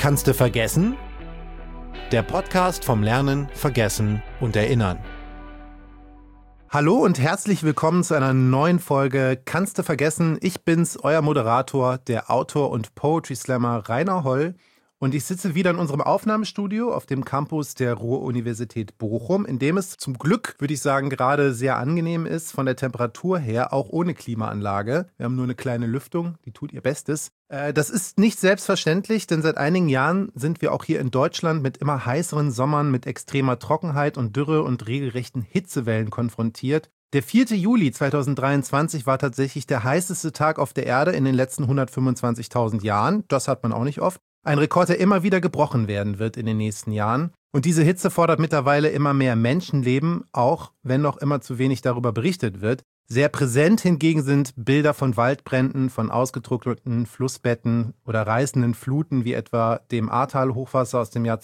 Kannst du vergessen? Der Podcast vom Lernen, Vergessen und Erinnern. Hallo und herzlich willkommen zu einer neuen Folge Kannst du vergessen? Ich bin's, euer Moderator, der Autor und Poetry Slammer Rainer Holl. Und ich sitze wieder in unserem Aufnahmestudio auf dem Campus der Ruhr-Universität Bochum, in dem es zum Glück, würde ich sagen, gerade sehr angenehm ist, von der Temperatur her, auch ohne Klimaanlage. Wir haben nur eine kleine Lüftung, die tut ihr Bestes. Das ist nicht selbstverständlich, denn seit einigen Jahren sind wir auch hier in Deutschland mit immer heißeren Sommern, mit extremer Trockenheit und Dürre und regelrechten Hitzewellen konfrontiert. Der 4. Juli 2023 war tatsächlich der heißeste Tag auf der Erde in den letzten 125.000 Jahren. Das hat man auch nicht oft. Ein Rekord, der immer wieder gebrochen werden wird in den nächsten Jahren. Und diese Hitze fordert mittlerweile immer mehr Menschenleben, auch wenn noch immer zu wenig darüber berichtet wird. Sehr präsent hingegen sind Bilder von Waldbränden, von ausgetrockneten Flussbetten oder reißenden Fluten, wie etwa dem Ahrtal-Hochwasser aus dem Jahr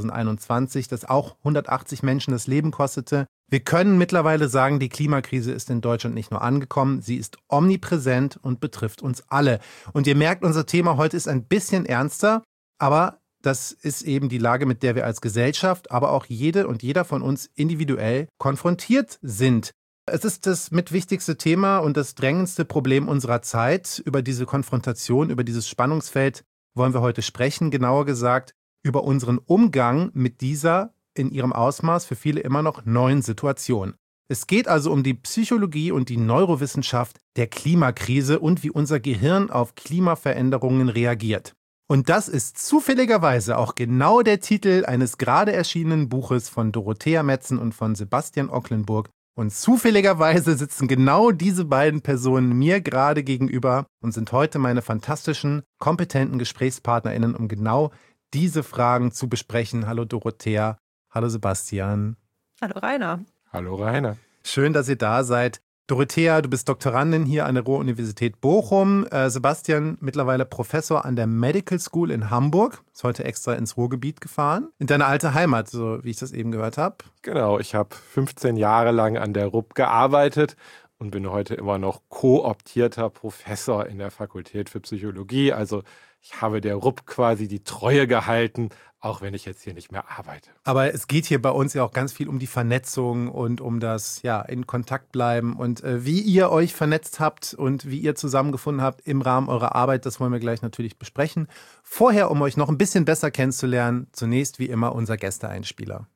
2021, das auch 180 Menschen das Leben kostete. Wir können mittlerweile sagen, die Klimakrise ist in Deutschland nicht nur angekommen, sie ist omnipräsent und betrifft uns alle. Und ihr merkt, unser Thema heute ist ein bisschen ernster, aber das ist eben die Lage, mit der wir als Gesellschaft, aber auch jede und jeder von uns individuell konfrontiert sind. Es ist das mitwichtigste Thema und das drängendste Problem unserer Zeit. Über diese Konfrontation, über dieses Spannungsfeld wollen wir heute sprechen. Genauer gesagt, über unseren Umgang mit dieser in ihrem Ausmaß für viele immer noch neuen Situation. Es geht also um die Psychologie und die Neurowissenschaft der Klimakrise und wie unser Gehirn auf Klimaveränderungen reagiert. Und das ist zufälligerweise auch genau der Titel eines gerade erschienenen Buches von Dorothea Metzen und von Sebastian Ocklenburg. Und zufälligerweise sitzen genau diese beiden Personen mir gerade gegenüber und sind heute meine fantastischen, kompetenten GesprächspartnerInnen, um genau diese Fragen zu besprechen. Hallo Dorothea, hallo Sebastian. Hallo Rainer. Hallo Rainer. Schön, dass ihr da seid. Dorothea, du bist Doktorandin hier an der Ruhr-Universität Bochum. Sebastian, mittlerweile Professor an der Medical School in Hamburg. Ist heute extra ins Ruhrgebiet gefahren. In deine alte Heimat, so wie ich das eben gehört habe. Genau, ich habe 15 Jahre lang an der RUB gearbeitet und bin heute immer noch kooptierter Professor in der Fakultät für Psychologie. Also ich habe der RUB quasi die Treue gehalten, auch wenn ich jetzt hier nicht mehr arbeite. Aber es geht hier bei uns ja auch ganz viel um die Vernetzung und um das in Kontakt bleiben. Und wie ihr euch vernetzt habt und wie ihr zusammengefunden habt im Rahmen eurer Arbeit, das wollen wir gleich natürlich besprechen. Vorher, um euch noch ein bisschen besser kennenzulernen, zunächst wie immer unser Gästeeinspieler.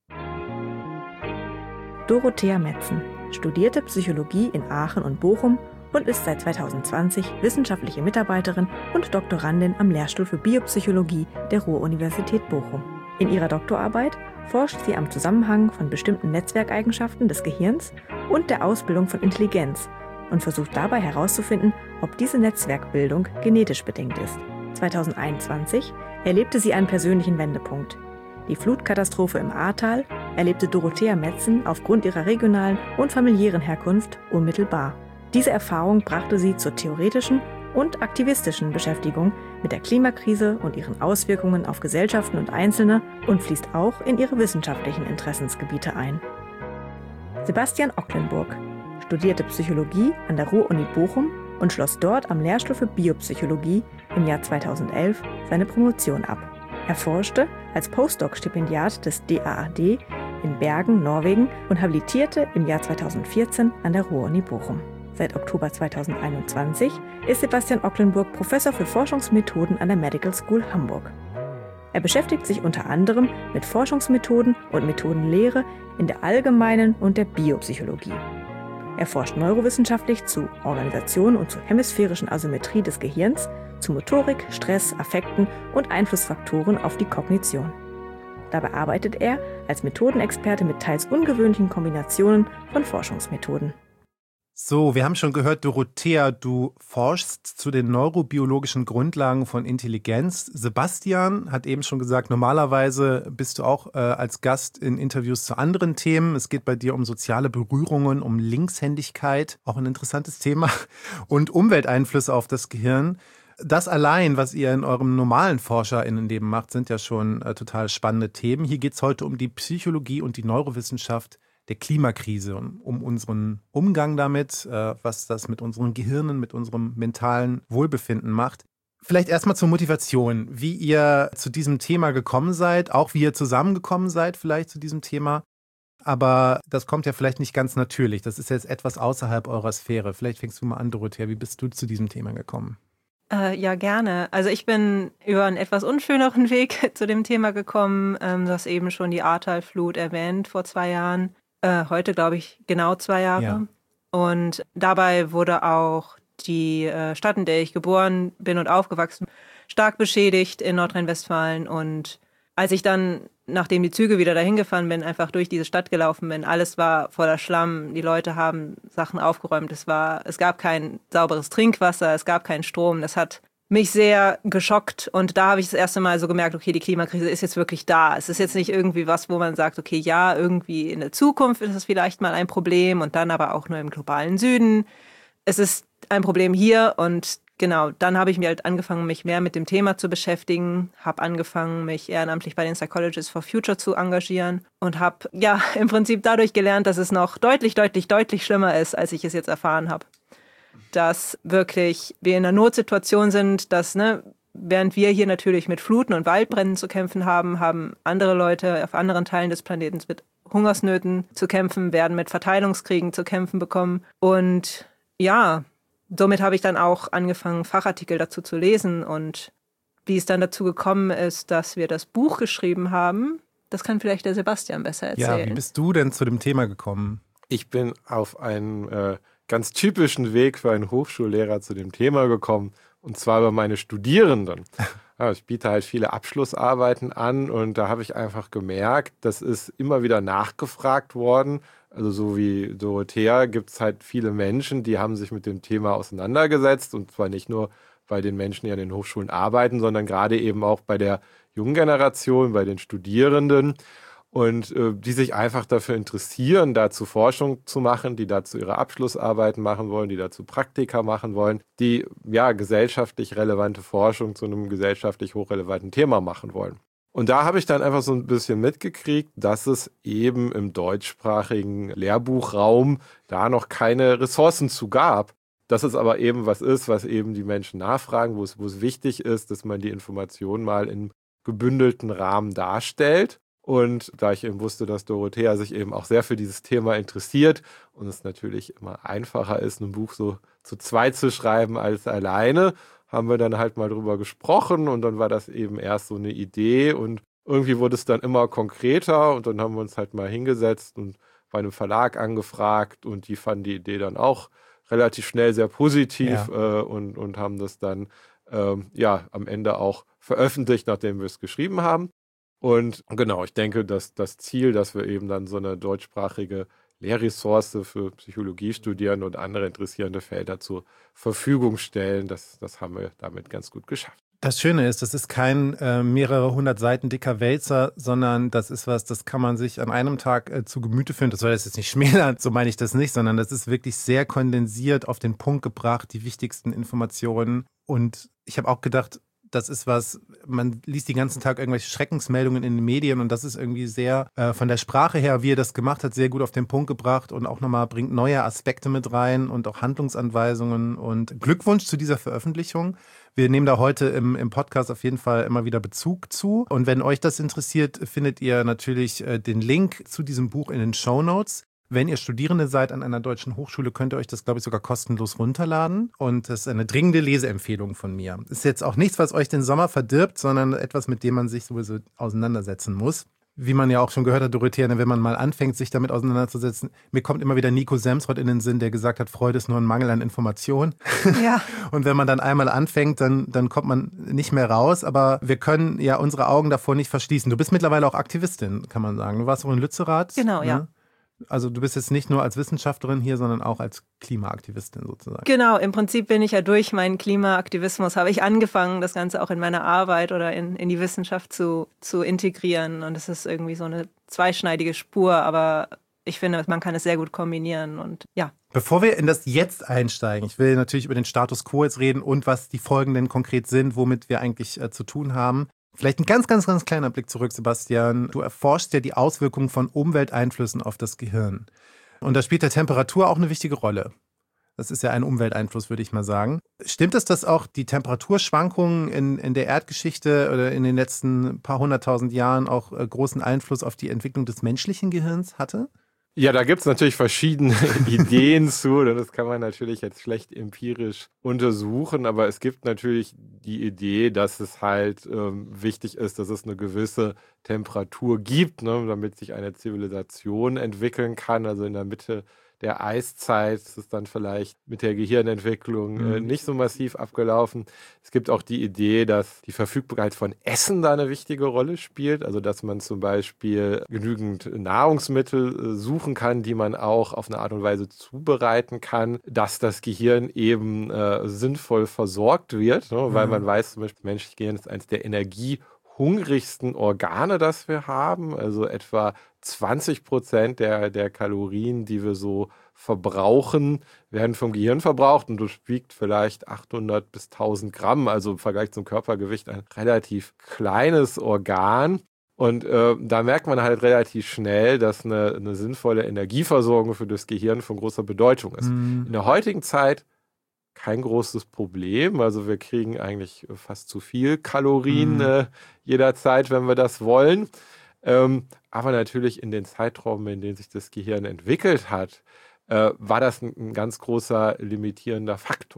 Dorothea Metzen studierte Psychologie in Aachen und Bochum und ist seit 2020 wissenschaftliche Mitarbeiterin und Doktorandin am Lehrstuhl für Biopsychologie der Ruhr-Universität Bochum. In ihrer Doktorarbeit forscht sie am Zusammenhang von bestimmten Netzwerkeigenschaften des Gehirns und der Ausbildung von Intelligenz und versucht dabei herauszufinden, ob diese Netzwerkbildung genetisch bedingt ist. 2021 erlebte sie einen persönlichen Wendepunkt. Die Flutkatastrophe im Ahrtal erlebte Dorothea Metzen aufgrund ihrer regionalen und familiären Herkunft unmittelbar. Diese Erfahrung brachte sie zur theoretischen und aktivistischen Beschäftigung mit der Klimakrise und ihren Auswirkungen auf Gesellschaften und Einzelne und fließt auch in ihre wissenschaftlichen Interessensgebiete ein. Sebastian Ocklenburg studierte Psychologie an der Ruhr-Uni Bochum und schloss dort am Lehrstuhl für Biopsychologie im Jahr 2011 seine Promotion ab. Er forschte als Postdoc-Stipendiat des DAAD in Bergen, Norwegen und habilitierte im Jahr 2014 an der Ruhr-Uni Bochum. Seit Oktober 2021 ist Sebastian Ocklenburg Professor für Forschungsmethoden an der Medical School Hamburg. Er beschäftigt sich unter anderem mit Forschungsmethoden und Methodenlehre in der allgemeinen und der Biopsychologie. Er forscht neurowissenschaftlich zu Organisation und zur hemisphärischen Asymmetrie des Gehirns, zu Motorik, Stress, Affekten und Einflussfaktoren auf die Kognition. Dabei arbeitet er als Methodenexperte mit teils ungewöhnlichen Kombinationen von Forschungsmethoden. So, wir haben schon gehört, Dorothea, du forschst zu den neurobiologischen Grundlagen von Intelligenz. Sebastian hat eben schon gesagt, normalerweise bist du auch als Gast in Interviews zu anderen Themen. Es geht bei dir um soziale Berührungen, um Linkshändigkeit, auch ein interessantes Thema, und Umwelteinflüsse auf das Gehirn. Das allein, was ihr in eurem normalen ForscherInnenleben macht, sind ja schon total spannende Themen. Hier geht es heute um die Psychologie und die Neurowissenschaft der Klimakrise, um unseren Umgang damit, was das mit unseren Gehirnen, mit unserem mentalen Wohlbefinden macht. Vielleicht erstmal zur Motivation, wie ihr zu diesem Thema gekommen seid, auch wie ihr zusammengekommen seid vielleicht zu diesem Thema. Aber das kommt ja vielleicht nicht ganz natürlich. Das ist jetzt etwas außerhalb eurer Sphäre. Vielleicht fängst du mal an, Dorothea. Wie bist du zu diesem Thema gekommen? Ja, gerne. Also ich bin über einen etwas unschöneren Weg zu dem Thema gekommen. Du hast eben schon die Ahrtal-Flut erwähnt vor 2 Jahren. Heute, glaube ich, genau 2 Jahre. Ja. Und dabei wurde auch die Stadt, in der ich geboren bin und aufgewachsen, stark beschädigt in Nordrhein-Westfalen. Und als ich dann, nachdem die Züge wieder dahin gefahren bin, einfach durch diese Stadt gelaufen bin, alles war voller Schlamm, die Leute haben Sachen aufgeräumt, es gab kein sauberes Trinkwasser, es gab keinen Strom, das hat mich sehr geschockt und da habe ich das erste Mal so gemerkt, okay, die Klimakrise ist jetzt wirklich da. Es ist jetzt nicht irgendwie was, wo man sagt, okay, ja, irgendwie in der Zukunft ist es vielleicht mal ein Problem und dann aber auch nur im globalen Süden. Es ist ein Problem hier und genau, dann habe ich mir halt angefangen, mich mehr mit dem Thema zu beschäftigen, habe angefangen, mich ehrenamtlich bei den Psychologists for Future zu engagieren und habe ja im Prinzip dadurch gelernt, dass es noch deutlich, deutlich, deutlich schlimmer ist, als ich es jetzt erfahren habe. Dass wirklich wir in einer Notsituation sind, dass, während wir hier natürlich mit Fluten und Waldbränden zu kämpfen haben, haben andere Leute auf anderen Teilen des Planeten mit Hungersnöten zu kämpfen, werden mit Verteilungskriegen zu kämpfen bekommen und ja, somit habe ich dann auch angefangen, Fachartikel dazu zu lesen und wie es dann dazu gekommen ist, dass wir das Buch geschrieben haben, das kann vielleicht der Sebastian besser erzählen. Ja, wie bist du denn zu dem Thema gekommen? Ich bin auf einen ganz typischen Weg für einen Hochschullehrer zu dem Thema gekommen, und zwar über meine Studierenden. Ja, ich biete halt viele Abschlussarbeiten an und da habe ich einfach gemerkt, das ist immer wieder nachgefragt worden. Also so wie Dorothea gibt es halt viele Menschen, die haben sich mit dem Thema auseinandergesetzt und zwar nicht nur bei den Menschen, die an den Hochschulen arbeiten, sondern gerade eben auch bei der jungen Generation, bei den Studierenden und die sich einfach dafür interessieren, dazu Forschung zu machen, die dazu ihre Abschlussarbeiten machen wollen, die dazu Praktika machen wollen, die ja gesellschaftlich relevante Forschung zu einem gesellschaftlich hochrelevanten Thema machen wollen. Und da habe ich dann einfach so ein bisschen mitgekriegt, dass es eben im deutschsprachigen Lehrbuchraum da noch keine Ressourcen zu gab. Dass es aber eben was ist, was eben die Menschen nachfragen, wo es wichtig ist, dass man die Informationen mal in gebündelten Rahmen darstellt. Und da ich eben wusste, dass Dorothea sich eben auch sehr für dieses Thema interessiert und es natürlich immer einfacher ist, ein Buch so zu zweit zu schreiben als alleine, haben wir dann halt mal drüber gesprochen und dann war das eben erst so eine Idee und irgendwie wurde es dann immer konkreter und dann haben wir uns halt mal hingesetzt und bei einem Verlag angefragt und die fanden die Idee dann auch relativ schnell sehr positiv und haben das dann am Ende auch veröffentlicht, nachdem wir es geschrieben haben. Und genau, ich denke, dass das Ziel, dass wir eben dann so eine deutschsprachige Lehrressource für Psychologiestudierende und andere interessierende Felder zur Verfügung stellen, das haben wir damit ganz gut geschafft. Das Schöne ist, das ist kein mehrere 100 Seiten dicker Wälzer, sondern das ist was, das kann man sich an einem Tag zu Gemüte führen. Das soll jetzt nicht schmälern, so meine ich das nicht, sondern das ist wirklich sehr kondensiert auf den Punkt gebracht, die wichtigsten Informationen. Und ich habe auch gedacht, das ist was, man liest den ganzen Tag irgendwelche Schreckensmeldungen in den Medien und das ist irgendwie sehr von der Sprache her, wie er das gemacht hat, sehr gut auf den Punkt gebracht und auch nochmal bringt neue Aspekte mit rein und auch Handlungsanweisungen und Glückwunsch zu dieser Veröffentlichung. Wir nehmen da heute im Podcast auf jeden Fall immer wieder Bezug zu und wenn euch das interessiert, findet ihr natürlich den Link zu diesem Buch in den Shownotes. Wenn ihr Studierende seid an einer deutschen Hochschule, könnt ihr euch das, glaube ich, sogar kostenlos runterladen. Und das ist eine dringende Leseempfehlung von mir. Ist jetzt auch nichts, was euch den Sommer verdirbt, sondern etwas, mit dem man sich sowieso auseinandersetzen muss. Wie man ja auch schon gehört hat, Dorothea, wenn man mal anfängt, sich damit auseinanderzusetzen, mir kommt immer wieder Nico Semsrott in den Sinn, der gesagt hat, Freude ist nur ein Mangel an Information. Ja. Und wenn man dann einmal anfängt, dann kommt man nicht mehr raus. Aber wir können ja unsere Augen davor nicht verschließen. Du bist mittlerweile auch Aktivistin, kann man sagen. Du warst auch in Lützerath. Genau, ne? ja. Also du bist jetzt nicht nur als Wissenschaftlerin hier, sondern auch als Klimaaktivistin sozusagen. Genau, im Prinzip bin ich ja durch meinen Klimaaktivismus, habe ich angefangen, das Ganze auch in meiner Arbeit oder in die Wissenschaft zu integrieren. Und es ist irgendwie so eine zweischneidige Spur, aber ich finde, man kann es sehr gut kombinieren und ja. Bevor wir in das Jetzt einsteigen, ich will natürlich über den Status quo jetzt reden und was die Folgen denn konkret sind, womit wir eigentlich zu tun haben. Vielleicht ein ganz, ganz, ganz kleiner Blick zurück, Sebastian. Du erforschst ja die Auswirkungen von Umwelteinflüssen auf das Gehirn. Und da spielt der Temperatur auch eine wichtige Rolle. Das ist ja ein Umwelteinfluss, würde ich mal sagen. Stimmt es, dass auch die Temperaturschwankungen in der Erdgeschichte oder in den letzten paar hunderttausend Jahren auch großen Einfluss auf die Entwicklung des menschlichen Gehirns hatte? Ja, da gibt es natürlich verschiedene Ideen zu. Und das kann man natürlich jetzt schlecht empirisch untersuchen. Aber es gibt natürlich die Idee, dass es halt wichtig ist, dass es eine gewisse Temperatur gibt, ne, damit sich eine Zivilisation entwickeln kann. Also in der Mitte der Eiszeit ist es dann vielleicht mit der Gehirnentwicklung nicht so massiv abgelaufen. Es gibt auch die Idee, dass die Verfügbarkeit von Essen da eine wichtige Rolle spielt. Also dass man zum Beispiel genügend Nahrungsmittel suchen kann, die man auch auf eine Art und Weise zubereiten kann, dass das Gehirn eben sinnvoll versorgt wird. Ne? Weil man weiß, zum Beispiel, menschliches Gehirn ist eines der energiehungrigsten Organe, das wir haben. Also etwa 20% der Kalorien, die wir so verbrauchen, werden vom Gehirn verbraucht und das wiegt vielleicht 800 bis 1000 Gramm, also im Vergleich zum Körpergewicht ein relativ kleines Organ. Und da merkt man halt relativ schnell, dass eine sinnvolle Energieversorgung für das Gehirn von großer Bedeutung ist. In der heutigen Zeit kein großes Problem. Also wir kriegen eigentlich fast zu viel Kalorien jederzeit, wenn wir das wollen. Aber natürlich in den Zeitraum, in denen sich das Gehirn entwickelt hat, war das ein ganz großer limitierender Faktor.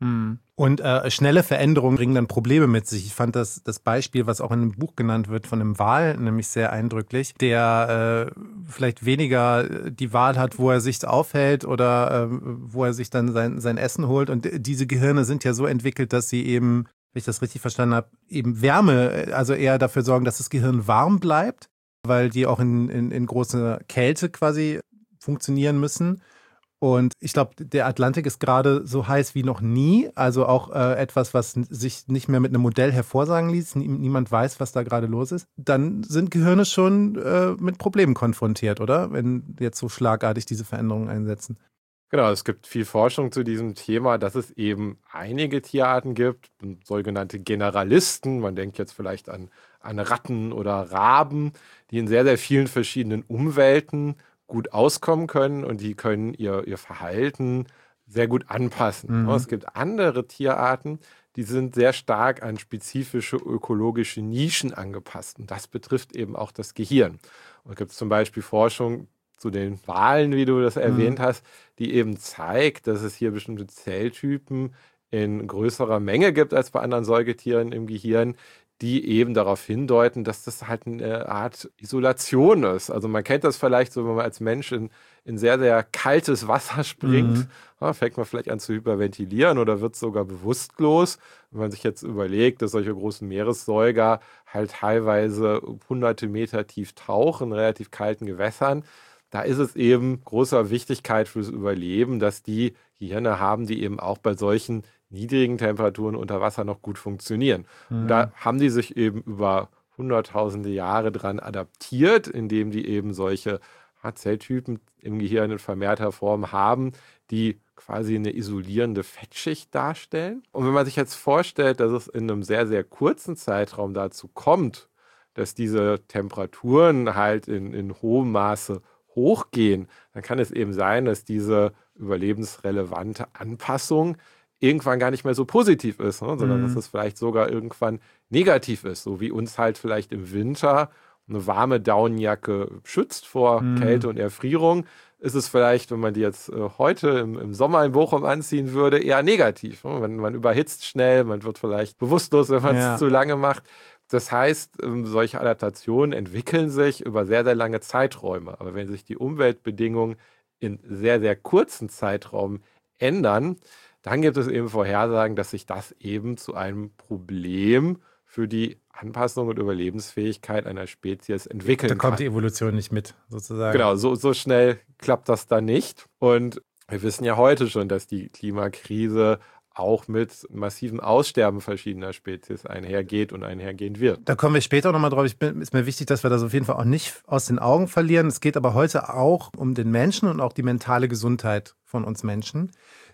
Und schnelle Veränderungen bringen dann Probleme mit sich. Ich fand das Beispiel, was auch in dem Buch genannt wird, von einem Wal, nämlich sehr eindrücklich, der vielleicht weniger die Wahl hat, wo er sich aufhält oder wo er sich dann sein Essen holt. Und diese Gehirne sind ja so entwickelt, dass sie eben, wenn ich das richtig verstanden habe, eben Wärme, also eher dafür sorgen, dass das Gehirn warm bleibt, weil die auch in großer Kälte quasi funktionieren müssen. Und ich glaube, der Atlantik ist gerade so heiß wie noch nie. Also auch etwas, was sich nicht mehr mit einem Modell hervorsagen ließ. Niemand weiß, was da gerade los ist. Dann sind Gehirne schon mit Problemen konfrontiert, oder? Wenn jetzt so schlagartig diese Veränderungen einsetzen. Genau, es gibt viel Forschung zu diesem Thema, dass es eben einige Tierarten gibt, sogenannte Generalisten. Man denkt jetzt vielleicht an Ratten oder Raben, die in sehr, sehr vielen verschiedenen Umwelten gut auskommen können und die können ihr Verhalten sehr gut anpassen. Es gibt andere Tierarten, die sind sehr stark an spezifische ökologische Nischen angepasst. Und das betrifft eben auch das Gehirn. Und es gibt zum Beispiel Forschung zu den Walen, wie du das erwähnt hast, die eben zeigt, dass es hier bestimmte Zelltypen in größerer Menge gibt als bei anderen Säugetieren im Gehirn, die eben darauf hindeuten, dass das halt eine Art Isolation ist. Also man kennt das vielleicht so, wenn man als Mensch in sehr, sehr kaltes Wasser springt, fängt man vielleicht an zu hyperventilieren oder wird sogar bewusstlos. Wenn man sich jetzt überlegt, dass solche großen Meeressäuger halt teilweise hunderte Meter tief tauchen, in relativ kalten Gewässern, da ist es eben großer Wichtigkeit fürs Überleben, dass die Gehirne haben, die eben auch bei solchen niedrigen Temperaturen unter Wasser noch gut funktionieren. Und da haben die sich eben über hunderttausende Jahre dran adaptiert, indem die eben solche Zelltypen im Gehirn in vermehrter Form haben, die quasi eine isolierende Fettschicht darstellen. Und wenn man sich jetzt vorstellt, dass es in einem sehr, sehr kurzen Zeitraum dazu kommt, dass diese Temperaturen halt in hohem Maße hochgehen, dann kann es eben sein, dass diese überlebensrelevante Anpassung irgendwann gar nicht mehr so positiv ist, ne? Sondern dass es vielleicht sogar irgendwann negativ ist, so wie uns halt vielleicht im Winter eine warme Daunenjacke schützt vor Kälte und Erfrierung, ist es vielleicht, wenn man die jetzt heute im Sommer in Bochum anziehen würde, eher negativ. Ne? Man überhitzt schnell, man wird vielleicht bewusstlos, wenn man es zu lange macht. Das heißt, solche Adaptationen entwickeln sich über sehr, sehr lange Zeiträume. Aber wenn sich die Umweltbedingungen in sehr, sehr kurzen Zeitraum ändern, dann gibt es eben Vorhersagen, dass sich das eben zu einem Problem für die Anpassung und Überlebensfähigkeit einer Spezies entwickeln kann. Da kommt die Evolution nicht mit, sozusagen. Genau, so schnell klappt das dann nicht. Und wir wissen ja heute schon, dass die Klimakrise auch mit massivem Aussterben verschiedener Spezies einhergeht und einhergehen wird. Da kommen wir später nochmal drauf. Ist mir wichtig, dass wir das auf jeden Fall auch nicht aus den Augen verlieren. Es geht aber heute auch um den Menschen und auch die mentale Gesundheit von uns Menschen.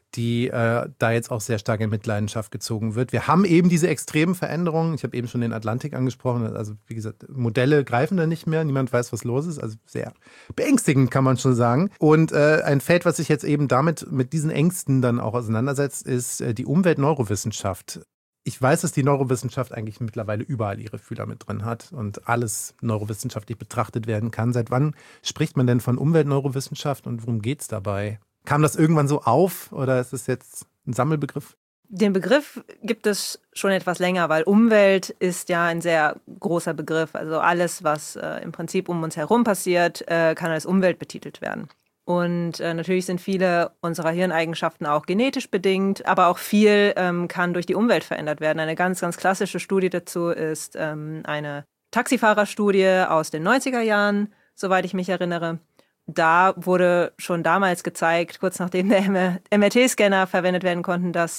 die da jetzt auch sehr stark in Mitleidenschaft gezogen wird. Wir haben eben diese extremen Veränderungen. Ich habe eben schon den Atlantik angesprochen. Also wie gesagt, Modelle greifen da nicht mehr. Niemand weiß, was los ist. Also sehr beängstigend, kann man schon sagen. Und ein Feld, was sich jetzt eben mit diesen Ängsten dann auch auseinandersetzt, ist die Umweltneurowissenschaft. Ich weiß, dass die Neurowissenschaft eigentlich mittlerweile überall ihre Fühler mit drin hat und alles neurowissenschaftlich betrachtet werden kann. Seit wann spricht man denn von Umweltneurowissenschaft und worum geht es dabei? Kam das irgendwann so auf oder ist es jetzt ein Sammelbegriff? Den Begriff gibt es schon etwas länger, weil Umwelt ist ja ein sehr großer Begriff. Also alles, was im Prinzip um uns herum passiert, kann als Umwelt betitelt werden. Und natürlich sind viele unserer Hirneigenschaften auch genetisch bedingt, aber auch viel kann durch die Umwelt verändert werden. Eine ganz, ganz klassische Studie dazu ist eine Taxifahrerstudie aus den 90er Jahren, soweit ich mich erinnere. Da wurde schon damals gezeigt, kurz nachdem der MRT-Scanner verwendet werden konnten, dass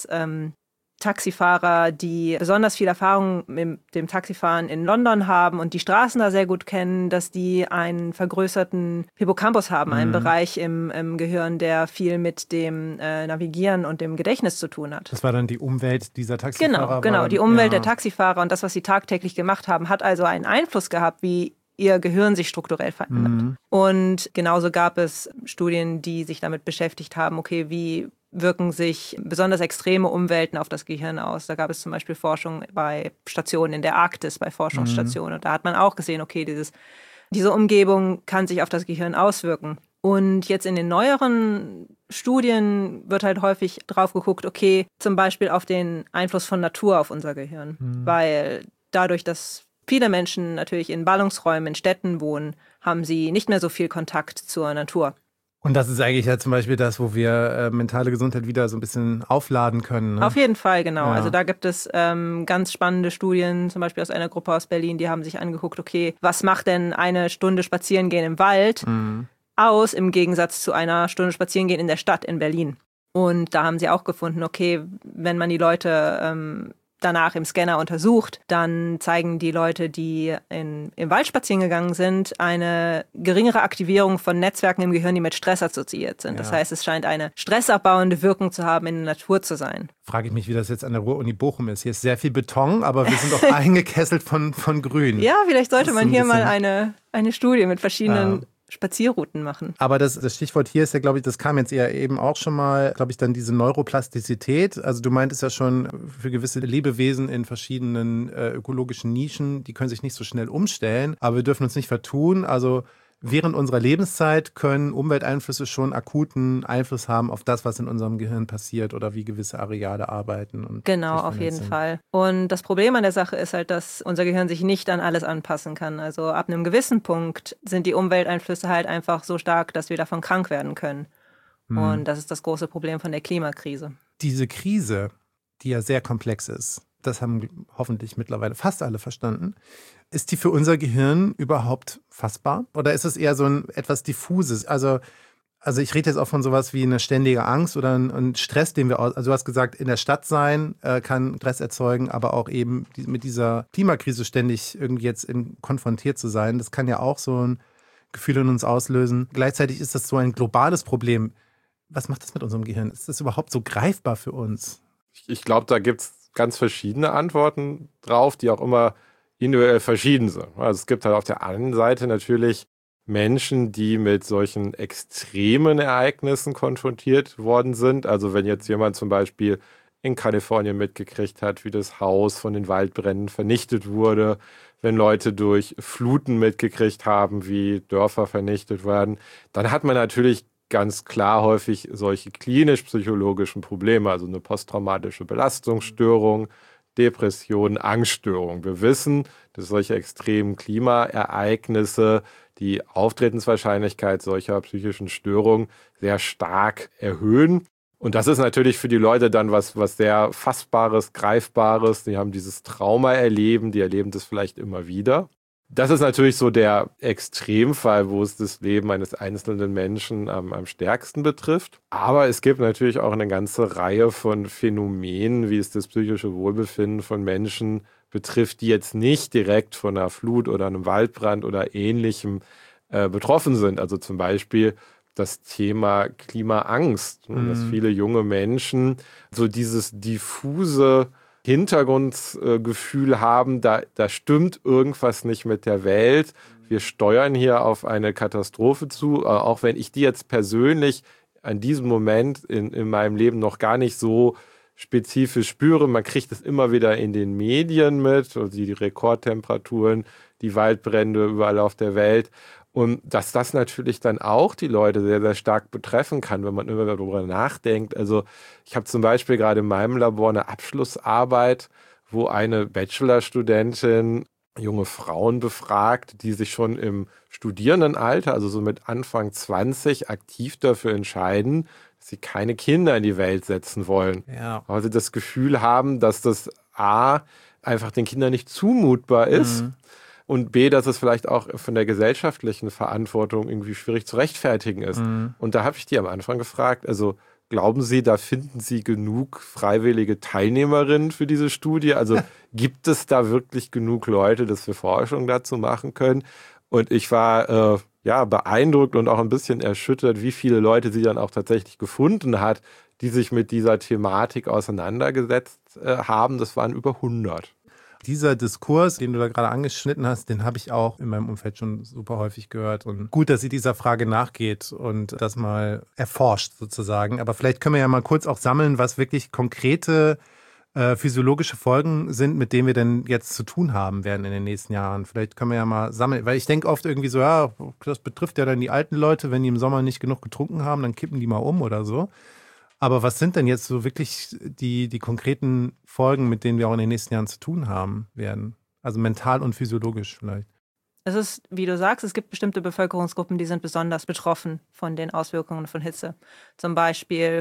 Taxifahrer, die besonders viel Erfahrung mit dem Taxifahren in London haben und die Straßen da sehr gut kennen, dass die einen vergrößerten Hippocampus haben, einen Bereich im Gehirn, der viel mit dem Navigieren und dem Gedächtnis zu tun hat. Das war dann die Umwelt dieser Taxifahrer? Genau, die Umwelt der Taxifahrer und das, was sie tagtäglich gemacht haben, hat also einen Einfluss gehabt, wie ihr Gehirn sich strukturell verändert. Und genauso gab es Studien, die sich damit beschäftigt haben, okay, wie wirken sich besonders extreme Umwelten auf das Gehirn aus. Da gab es zum Beispiel Forschung bei Stationen in der Arktis, bei Forschungsstationen. Und da hat man auch gesehen, okay, diese Umgebung kann sich auf das Gehirn auswirken. Und jetzt in den neueren Studien wird halt häufig drauf geguckt, okay, zum Beispiel auf den Einfluss von Natur auf unser Gehirn. Weil dadurch, dass viele Menschen natürlich in Ballungsräumen, in Städten wohnen, haben sie nicht mehr so viel Kontakt zur Natur. Und das ist eigentlich ja zum Beispiel das, wo wir mentale Gesundheit wieder so ein bisschen aufladen können. Ne? Auf jeden Fall, genau. Ja. Also da gibt es ganz spannende Studien, zum Beispiel aus einer Gruppe aus Berlin, die haben sich angeguckt, okay, was macht denn eine Stunde Spazierengehen im Wald aus, im Gegensatz zu einer Stunde Spazierengehen in der Stadt in Berlin. Und da haben sie auch gefunden, okay, wenn man die Leute danach im Scanner untersucht, dann zeigen die Leute, die im Wald spazieren gegangen sind, eine geringere Aktivierung von Netzwerken im Gehirn, die mit Stress assoziiert sind. Ja. Das heißt, es scheint eine stressabbauende Wirkung zu haben, in der Natur zu sein. Frage ich mich, wie das jetzt an der Ruhr-Uni Bochum ist. Hier ist sehr viel Beton, aber wir sind doch eingekesselt von Grün. Ja, vielleicht sollte man hier mal eine Studie mit verschiedenen Spazierrouten machen. Aber das Stichwort hier ist ja, glaube ich, das kam jetzt eher eben auch schon mal, glaube ich, dann diese Neuroplastizität. Also du meintest ja schon, für gewisse Lebewesen in verschiedenen ökologischen Nischen, die können sich nicht so schnell umstellen, aber wir dürfen uns nicht vertun. Also während unserer Lebenszeit können Umwelteinflüsse schon akuten Einfluss haben auf das, was in unserem Gehirn passiert oder wie gewisse Areale arbeiten. Und genau, auf jeden Fall. Und das Problem an der Sache ist halt, dass unser Gehirn sich nicht an alles anpassen kann. Also ab einem gewissen Punkt sind die Umwelteinflüsse halt einfach so stark, dass wir davon krank werden können. Und das ist das große Problem von der Klimakrise. Diese Krise, die ja sehr komplex ist, das haben hoffentlich mittlerweile fast alle verstanden. Ist die für unser Gehirn überhaupt fassbar? Oder ist es eher so ein etwas diffuses? Also ich rede jetzt auch von sowas wie eine ständige Angst oder ein Stress, den wir, also du hast gesagt, in der Stadt sein kann Stress erzeugen, aber auch eben mit dieser Klimakrise ständig irgendwie jetzt konfrontiert zu sein, das kann ja auch so ein Gefühl in uns auslösen. Gleichzeitig ist das so ein globales Problem. Was macht das mit unserem Gehirn? Ist das überhaupt so greifbar für uns? Ich glaube, da gibt es ganz verschiedene Antworten drauf, die auch immer individuell verschieden sind. Also es gibt halt auf der einen Seite natürlich Menschen, die mit solchen extremen Ereignissen konfrontiert worden sind. Also wenn jetzt jemand zum Beispiel in Kalifornien mitgekriegt hat, wie das Haus von den Waldbränden vernichtet wurde, wenn Leute durch Fluten mitgekriegt haben, wie Dörfer vernichtet werden, dann hat man natürlich ganz klar häufig solche klinisch-psychologischen Probleme, also eine posttraumatische Belastungsstörung, Depression, Angststörung. Wir wissen, dass solche extremen Klimaereignisse die Auftretenswahrscheinlichkeit solcher psychischen Störungen sehr stark erhöhen. Und das ist natürlich für die Leute dann was sehr Fassbares, Greifbares. Die haben dieses Trauma erleben, die erleben das vielleicht immer wieder. Das ist natürlich so der Extremfall, wo es das Leben eines einzelnen Menschen am stärksten betrifft. Aber es gibt natürlich auch eine ganze Reihe von Phänomenen, wie es das psychische Wohlbefinden von Menschen betrifft, die jetzt nicht direkt von einer Flut oder einem Waldbrand oder Ähnlichem betroffen sind. Also zum Beispiel das Thema Klimaangst, dass viele junge Menschen so dieses diffuse Hintergrundgefühl haben, da stimmt irgendwas nicht mit der Welt. Wir steuern hier auf eine Katastrophe zu, auch wenn ich die jetzt persönlich an diesem Moment in meinem Leben noch gar nicht so spezifisch spüre. Man kriegt es immer wieder in den Medien mit, also die Rekordtemperaturen, die Waldbrände überall auf der Welt. Und dass das natürlich dann auch die Leute sehr, sehr stark betreffen kann, wenn man immer darüber nachdenkt. Also ich habe zum Beispiel gerade in meinem Labor eine Abschlussarbeit, wo eine Bachelorstudentin junge Frauen befragt, die sich schon im Studierendenalter, also so mit Anfang 20, aktiv dafür entscheiden, dass sie keine Kinder in die Welt setzen wollen. Ja. Weil sie das Gefühl haben, dass das A, einfach den Kindern nicht zumutbar ist, und B, dass es vielleicht auch von der gesellschaftlichen Verantwortung irgendwie schwierig zu rechtfertigen ist. Und da habe ich die am Anfang gefragt, also glauben Sie, da finden Sie genug freiwillige Teilnehmerinnen für diese Studie? Also gibt es da wirklich genug Leute, dass wir Forschung dazu machen können? Und ich war beeindruckt und auch ein bisschen erschüttert, wie viele Leute sie dann auch tatsächlich gefunden hat, die sich mit dieser Thematik auseinandergesetzt haben. Das waren über 100. Dieser Diskurs, den du da gerade angeschnitten hast, den habe ich auch in meinem Umfeld schon super häufig gehört. Und gut, dass sie dieser Frage nachgeht und das mal erforscht sozusagen. Aber vielleicht können wir ja mal kurz auch sammeln, was wirklich konkrete physiologische Folgen sind, mit denen wir denn jetzt zu tun haben werden in den nächsten Jahren. Vielleicht können wir ja mal sammeln, weil ich denke oft irgendwie so, ja, das betrifft ja dann die alten Leute, wenn die im Sommer nicht genug getrunken haben, dann kippen die mal um oder so. Aber was sind denn jetzt so wirklich die konkreten Folgen, mit denen wir auch in den nächsten Jahren zu tun haben werden? Also mental und physiologisch vielleicht. Es ist, wie du sagst, es gibt bestimmte Bevölkerungsgruppen, die sind besonders betroffen von den Auswirkungen von Hitze. Zum Beispiel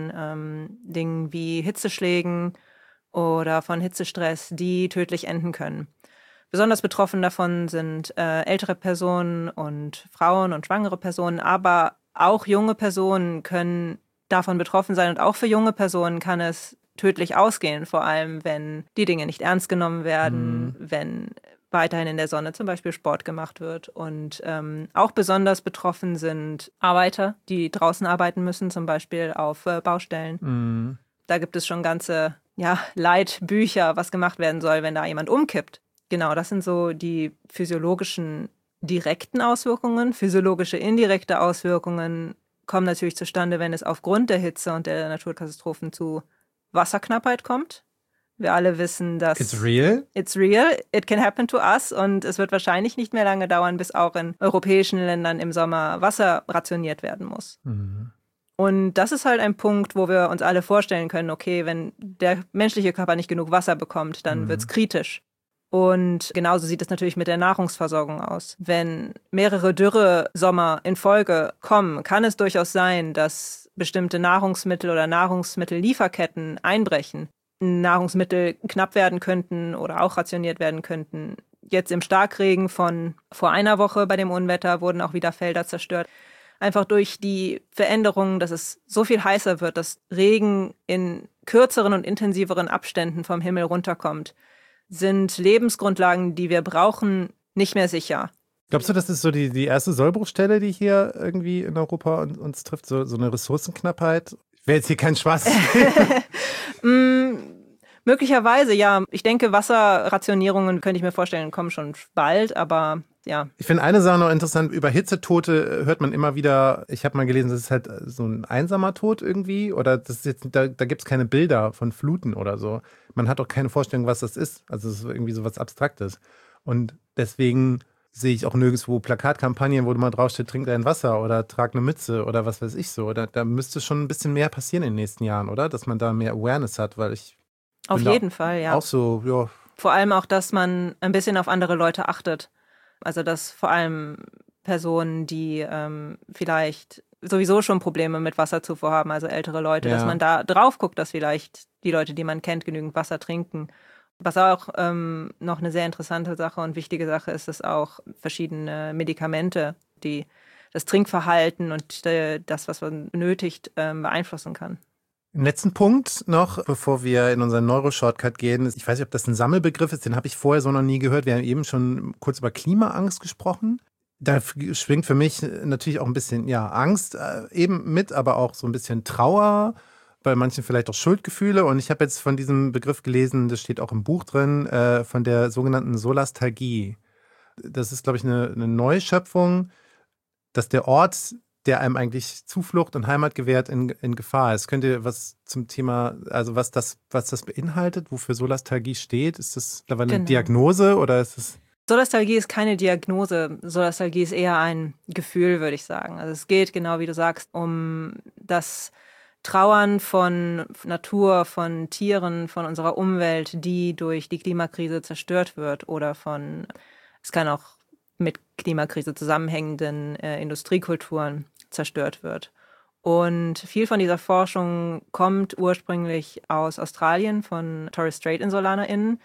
von Dingen wie Hitzeschlägen oder von Hitzestress, die tödlich enden können. Besonders betroffen davon sind ältere Personen und Frauen und schwangere Personen, aber auch junge Personen können davon betroffen sein. Und auch für junge Personen kann es tödlich ausgehen, vor allem wenn die Dinge nicht ernst genommen werden, wenn weiterhin in der Sonne zum Beispiel Sport gemacht wird. Und auch besonders betroffen sind Arbeiter, die draußen arbeiten müssen, zum Beispiel auf Baustellen. Da gibt es schon ganze Leitbücher, was gemacht werden soll, wenn da jemand umkippt. Genau, das sind so die physiologischen direkten Auswirkungen. Physiologische indirekte Auswirkungen kommen natürlich zustande, wenn es aufgrund der Hitze und der Naturkatastrophen zu Wasserknappheit kommt. Wir alle wissen, dass It's real. It's real. It can happen to us. Und es wird wahrscheinlich nicht mehr lange dauern, bis auch in europäischen Ländern im Sommer Wasser rationiert werden muss. Und das ist halt ein Punkt, wo wir uns alle vorstellen können, okay, wenn der menschliche Körper nicht genug Wasser bekommt, dann wird es kritisch. Und genauso sieht es natürlich mit der Nahrungsversorgung aus. Wenn mehrere Dürresommer in Folge kommen, kann es durchaus sein, dass bestimmte Nahrungsmittel oder Nahrungsmittellieferketten einbrechen. Nahrungsmittel knapp werden könnten oder auch rationiert werden könnten. Jetzt im Starkregen von vor einer Woche bei dem Unwetter wurden auch wieder Felder zerstört. Einfach durch die Veränderungen, dass es so viel heißer wird, dass Regen in kürzeren und intensiveren Abständen vom Himmel runterkommt, sind Lebensgrundlagen, die wir brauchen, nicht mehr sicher. Glaubst du, das ist so die erste Sollbruchstelle, die hier irgendwie in Europa uns trifft? So eine Ressourcenknappheit? Ich will jetzt hier keinen Spaß. Möglicherweise, ja. Ich denke, Wasserrationierungen, könnte ich mir vorstellen, kommen schon bald, aber ja. Ich finde eine Sache noch interessant, über Hitzetote hört man immer wieder, ich habe mal gelesen, das ist halt so ein einsamer Tod irgendwie oder das ist jetzt, da gibt es keine Bilder von Fluten oder so. Man hat auch keine Vorstellung, was das ist. Also es ist irgendwie so was Abstraktes. Und deswegen sehe ich auch nirgendwo Plakatkampagnen, wo mal draufsteht, trink dein Wasser oder trag eine Mütze oder was weiß ich so. Da müsste schon ein bisschen mehr passieren in den nächsten Jahren, oder? Dass man da mehr Awareness hat, weil ich auf jeden Fall, ja. Auch so, ja. Vor allem auch, dass man ein bisschen auf andere Leute achtet. Also dass vor allem Personen, die vielleicht sowieso schon Probleme mit Wasserzufuhr haben, also ältere Leute, dass man da drauf guckt, dass vielleicht die Leute, die man kennt, genügend Wasser trinken. Was auch noch eine sehr interessante Sache und wichtige Sache ist, dass auch verschiedene Medikamente, die das Trinkverhalten und das, was man benötigt, beeinflussen kann. Im letzten Punkt noch, bevor wir in unseren Neuroshortcut gehen, ich weiß nicht, ob das ein Sammelbegriff ist, den habe ich vorher so noch nie gehört. Wir haben eben schon kurz über Klimaangst gesprochen. Da schwingt für mich natürlich auch ein bisschen Angst eben mit, aber auch so ein bisschen Trauer, bei manchen vielleicht auch Schuldgefühle. Und ich habe jetzt von diesem Begriff gelesen, das steht auch im Buch drin, von der sogenannten Solastalgie. Das ist, glaube ich, eine Neuschöpfung, dass der Ort, der einem eigentlich Zuflucht und Heimat gewährt, in Gefahr ist. Könnt ihr was zum Thema, also was das beinhaltet, wofür Solastalgie steht? Ist das eine Diagnose oder ist es... Solastalgie ist keine Diagnose. Solastalgie ist eher ein Gefühl, würde ich sagen. Also es geht, genau wie du sagst, um das Trauern von Natur, von Tieren, von unserer Umwelt, die durch die Klimakrise zerstört wird oder es kann auch mit Klimakrise zusammenhängenden Industriekulturen zerstört wird. Und viel von dieser Forschung kommt ursprünglich aus Australien von Torres Strait-InsulanerInnen,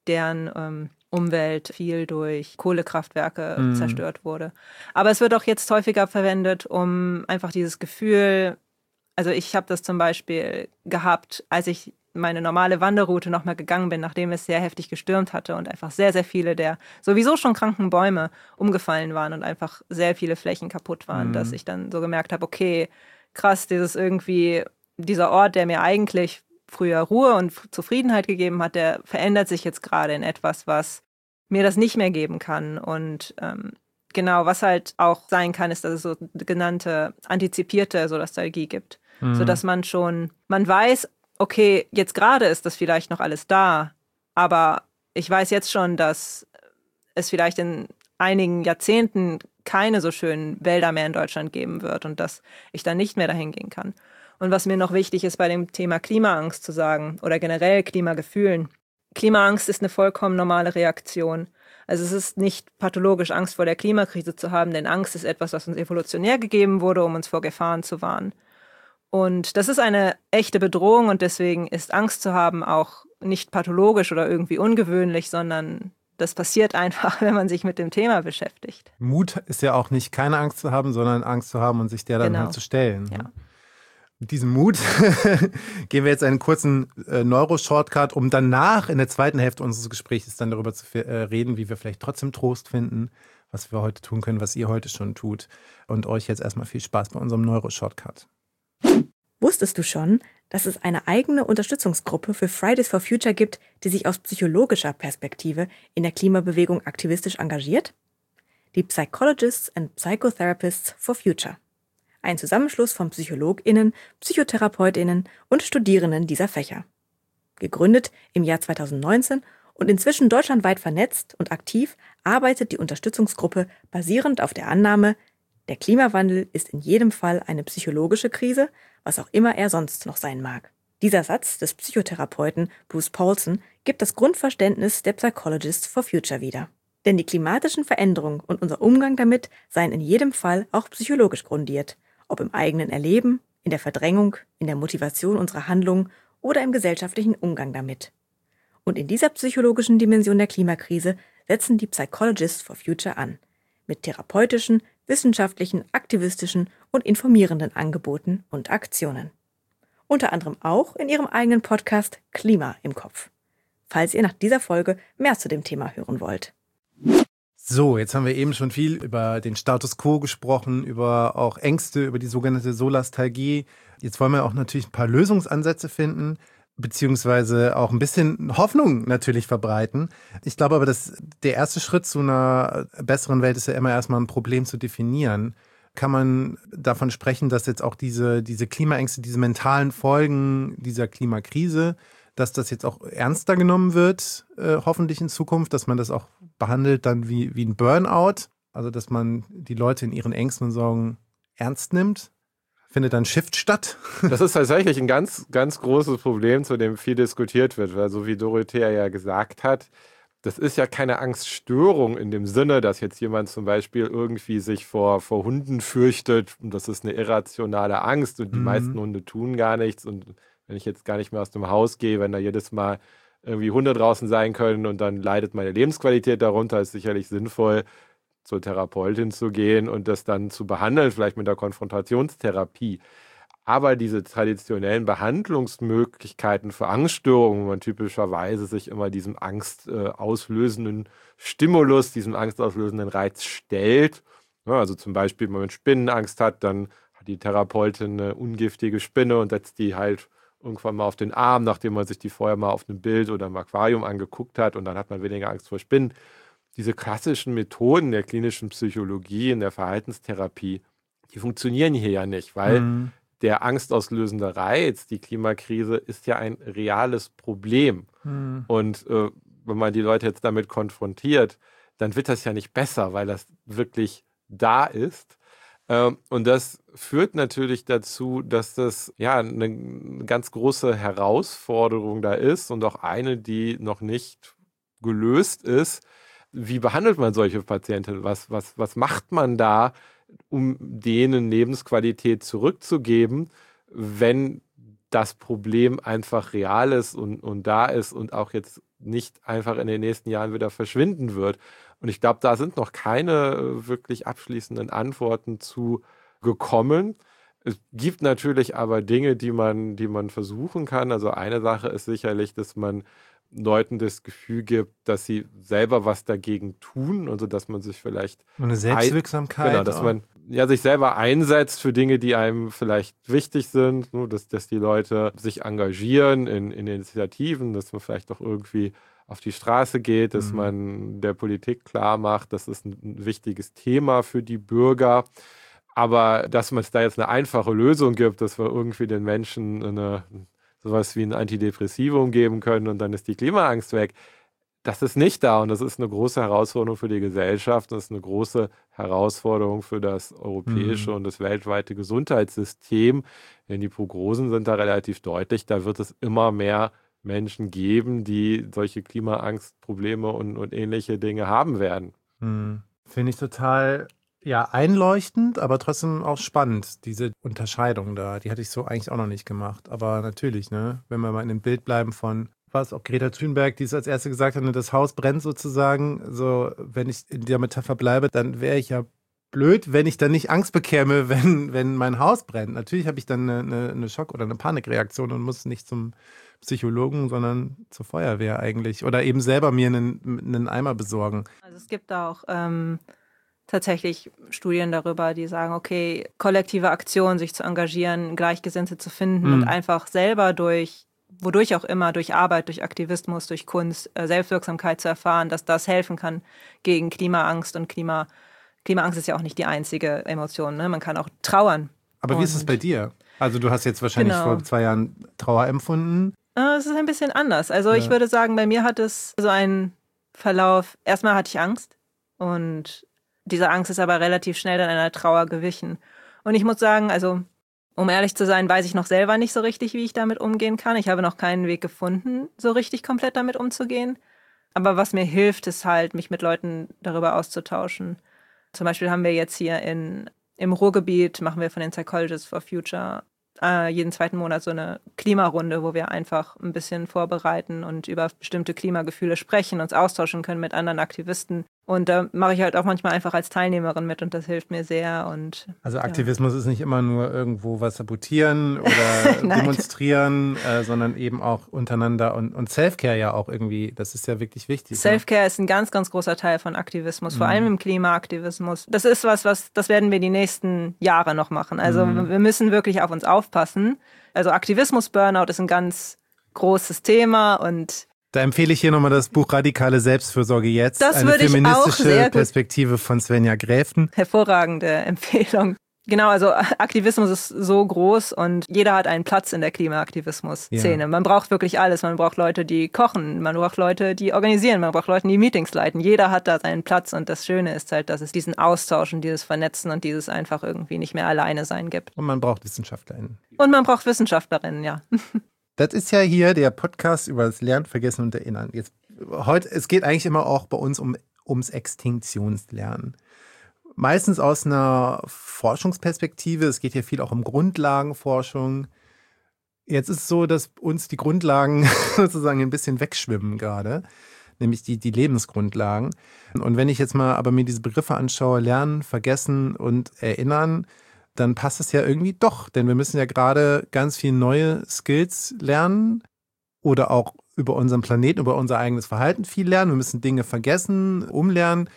deren Umwelt viel durch Kohlekraftwerke zerstört wurde. Aber es wird auch jetzt häufiger verwendet, um einfach dieses Gefühl, also ich habe das zum Beispiel gehabt, als ich meine normale Wanderroute nochmal gegangen bin, nachdem es sehr heftig gestürmt hatte und einfach sehr, sehr viele der sowieso schon kranken Bäume umgefallen waren und einfach sehr viele Flächen kaputt waren, dass ich dann so gemerkt habe, okay, krass, dieser Ort, der mir eigentlich früher Ruhe und Zufriedenheit gegeben hat, der verändert sich jetzt gerade in etwas, was mir das nicht mehr geben kann. Und genau, was halt auch sein kann, ist, dass es so genannte antizipierte Solastalgie gibt. Sodass man weiß, okay, jetzt gerade ist das vielleicht noch alles da, aber ich weiß jetzt schon, dass es vielleicht in einigen Jahrzehnten keine so schönen Wälder mehr in Deutschland geben wird und dass ich dann nicht mehr dahin gehen kann. Und was mir noch wichtig ist, bei dem Thema Klimaangst zu sagen oder generell Klimagefühlen. Klimaangst ist eine vollkommen normale Reaktion. Also es ist nicht pathologisch, Angst vor der Klimakrise zu haben, denn Angst ist etwas, was uns evolutionär gegeben wurde, um uns vor Gefahren zu warnen. Und das ist eine echte Bedrohung und deswegen ist Angst zu haben auch nicht pathologisch oder irgendwie ungewöhnlich, sondern das passiert einfach, wenn man sich mit dem Thema beschäftigt. Mut ist ja auch nicht, keine Angst zu haben, sondern Angst zu haben und sich der dann halt zu stellen. Ja. Mit diesem Mut gehen wir jetzt einen kurzen Neuro-Shortcut, um danach in der zweiten Hälfte unseres Gesprächs dann darüber zu reden, wie wir vielleicht trotzdem Trost finden, was wir heute tun können, was ihr heute schon tut. Und euch jetzt erstmal viel Spaß bei unserem Neuro-Shortcut. Wusstest du schon, dass es eine eigene Unterstützungsgruppe für Fridays for Future gibt, die sich aus psychologischer Perspektive in der Klimabewegung aktivistisch engagiert? Die Psychologists and Psychotherapists for Future. Ein Zusammenschluss von PsychologInnen, PsychotherapeutInnen und Studierenden dieser Fächer. Gegründet im Jahr 2019 und inzwischen deutschlandweit vernetzt und aktiv, arbeitet die Unterstützungsgruppe basierend auf der Annahme, der Klimawandel ist in jedem Fall eine psychologische Krise, was auch immer er sonst noch sein mag. Dieser Satz des Psychotherapeuten Bruce Paulson gibt das Grundverständnis der Psychologists for Future wieder. Denn die klimatischen Veränderungen und unser Umgang damit seien in jedem Fall auch psychologisch grundiert, ob im eigenen Erleben, in der Verdrängung, in der Motivation unserer Handlungen oder im gesellschaftlichen Umgang damit. Und in dieser psychologischen Dimension der Klimakrise setzen die Psychologists for Future an, mit therapeutischen, wissenschaftlichen, aktivistischen und informierenden Angeboten und Aktionen. Unter anderem auch in ihrem eigenen Podcast Klima im Kopf. Falls ihr nach dieser Folge mehr zu dem Thema hören wollt. So, jetzt haben wir eben schon viel über den Status quo gesprochen, über auch Ängste, über die sogenannte Solastalgie. Jetzt wollen wir auch natürlich ein paar Lösungsansätze finden, beziehungsweise auch ein bisschen Hoffnung natürlich verbreiten. Ich glaube aber, dass der erste Schritt zu einer besseren Welt ist ja immer erstmal ein Problem zu definieren. Kann man davon sprechen, dass jetzt auch diese Klimaängste, diese mentalen Folgen dieser Klimakrise, dass das jetzt auch ernster genommen wird, hoffentlich in Zukunft, dass man das auch behandelt dann wie ein Burnout, also dass man die Leute in ihren Ängsten und Sorgen ernst nimmt? Findet dann Shift statt? Das ist tatsächlich ein ganz, ganz großes Problem, zu dem viel diskutiert wird, weil so wie Dorothea ja gesagt hat, das ist ja keine Angststörung in dem Sinne, dass jetzt jemand zum Beispiel irgendwie sich vor Hunden fürchtet und das ist eine irrationale Angst und die meisten Hunde tun gar nichts und wenn ich jetzt gar nicht mehr aus dem Haus gehe, wenn da jedes Mal irgendwie Hunde draußen sein können und dann leidet meine Lebensqualität darunter, ist sicherlich sinnvoll, zur Therapeutin zu gehen und das dann zu behandeln, vielleicht mit der Konfrontationstherapie. Aber diese traditionellen Behandlungsmöglichkeiten für Angststörungen, wo man typischerweise sich immer diesem angstauslösenden Stimulus, diesem angstauslösenden Reiz stellt Ja, also zum Beispiel, wenn man Spinnenangst hat, dann hat die Therapeutin eine ungiftige Spinne und setzt die halt irgendwann mal auf den Arm, nachdem man sich die vorher mal auf einem Bild oder im Aquarium angeguckt hat, und dann hat man weniger Angst vor Spinnen. Diese klassischen Methoden der klinischen Psychologie und der Verhaltenstherapie, die funktionieren hier ja nicht, weil der angstauslösende Reiz, die Klimakrise, ist ja ein reales Problem. Und wenn man die Leute jetzt damit konfrontiert, dann wird das ja nicht besser, weil das wirklich da ist. Und das führt natürlich dazu, dass das ja eine ganz große Herausforderung da ist und auch eine, die noch nicht gelöst ist. Wie behandelt man solche Patienten? Was macht man da, um denen Lebensqualität zurückzugeben, wenn das Problem einfach real ist und da ist und auch jetzt nicht einfach in den nächsten Jahren wieder verschwinden wird? Und ich glaube, da sind noch keine wirklich abschließenden Antworten zu gekommen. Es gibt natürlich aber Dinge, die man versuchen kann. Also eine Sache ist sicherlich, dass man Leuten das Gefühl gibt, dass sie selber was dagegen tun, also dass man sich vielleicht eine Selbstwirksamkeit. Genau, dass man sich selber einsetzt für Dinge, die einem vielleicht wichtig sind, dass die Leute sich engagieren in Initiativen, dass man vielleicht auch irgendwie auf die Straße geht, dass man der Politik klar macht, das ist ein wichtiges Thema für die Bürger. Aber dass man es da jetzt eine einfache Lösung gibt, dass wir irgendwie den Menschen sowas wie ein Antidepressivum geben können und dann ist die Klimaangst weg, das ist nicht da. Und das ist eine große Herausforderung für die Gesellschaft. Das ist eine große Herausforderung für das europäische und das weltweite Gesundheitssystem. Denn die Prognosen sind da relativ deutlich. Da wird es immer mehr Menschen geben, die solche Klimaangstprobleme und ähnliche Dinge haben werden. Finde ich total einleuchtend, aber trotzdem auch spannend, diese Unterscheidung da. Die hatte ich so eigentlich auch noch nicht gemacht. Aber natürlich, ne, wenn wir mal in dem Bild bleiben von, was auch Greta Thunberg, die es als erste gesagt hat, das Haus brennt sozusagen. So, wenn ich in der Metapher bleibe, dann wäre ich ja blöd, wenn ich dann nicht Angst bekäme, wenn mein Haus brennt. Natürlich habe ich dann eine Schock- oder eine Panikreaktion und muss nicht zum Psychologen, sondern zur Feuerwehr eigentlich. Oder eben selber mir einen Eimer besorgen. Also es gibt auch tatsächlich Studien darüber, die sagen, okay, kollektive Aktionen, sich zu engagieren, Gleichgesinnte zu finden und einfach selber wodurch auch immer, durch Arbeit, durch Aktivismus, durch Kunst, Selbstwirksamkeit zu erfahren, dass das helfen kann gegen Klimaangst. Und Klimaangst ist ja auch nicht die einzige Emotion, ne? Man kann auch trauern. Aber wie ist es bei dir? Also du hast jetzt wahrscheinlich vor 2 Jahren Trauer empfunden. Es ist ein bisschen anders. Also ich würde sagen, bei mir hat es so einen Verlauf. Erstmal hatte ich Angst und diese Angst ist aber relativ schnell dann einer Trauer gewichen. Und ich muss sagen, also um ehrlich zu sein, weiß ich noch selber nicht so richtig, wie ich damit umgehen kann. Ich habe noch keinen Weg gefunden, so richtig komplett damit umzugehen. Aber was mir hilft, ist halt, mich mit Leuten darüber auszutauschen. Zum Beispiel haben wir jetzt hier im Ruhrgebiet, machen wir von den Psychologists for Future jeden 2. Monat so eine Klimarunde, wo wir einfach ein bisschen vorbereiten und über bestimmte Klimagefühle sprechen, uns austauschen können mit anderen Aktivisten. Und da mache ich halt auch manchmal einfach als Teilnehmerin mit und das hilft mir sehr. Und also Aktivismus ist nicht immer nur irgendwo was sabotieren oder demonstrieren, sondern eben auch untereinander und Selfcare ja auch irgendwie, das ist ja wirklich wichtig. Selfcare ist ein ganz, ganz großer Teil von Aktivismus, vor allem im Klimaaktivismus. Das ist das werden wir die nächsten Jahre noch machen. Also wir müssen wirklich auf uns aufpassen. Also Aktivismus-Burnout ist ein ganz großes Thema und da empfehle ich hier nochmal das Buch Radikale Selbstfürsorge jetzt. Das eine würde ich feministische auch sehr gut. Perspektive von Svenja Gräften. Hervorragende Empfehlung. Genau, also Aktivismus ist so groß und jeder hat einen Platz in der Klimaaktivismus-Szene. Ja. Man braucht wirklich alles. Man braucht Leute, die kochen, man braucht Leute, die organisieren, man braucht Leute, die Meetings leiten. Jeder hat da seinen Platz und das Schöne ist halt, dass es diesen Austausch und dieses Vernetzen und dieses einfach irgendwie nicht mehr alleine sein gibt. Und man braucht WissenschaftlerInnen. Und man braucht Wissenschaftlerinnen, ja. Das ist ja hier der Podcast über das Lernen, Vergessen und Erinnern. Es geht eigentlich immer auch bei uns ums Extinktionslernen. Meistens aus einer Forschungsperspektive. Es geht hier viel auch um Grundlagenforschung. Jetzt ist es so, dass uns die Grundlagen sozusagen ein bisschen wegschwimmen gerade, nämlich die Lebensgrundlagen. Und wenn ich jetzt mal aber mir diese Begriffe anschaue, Lernen, Vergessen und Erinnern, dann passt es ja irgendwie doch, denn wir müssen ja gerade ganz viele neue Skills lernen oder auch über unseren Planeten, über unser eigenes Verhalten viel lernen. Wir müssen Dinge vergessen, umlernen.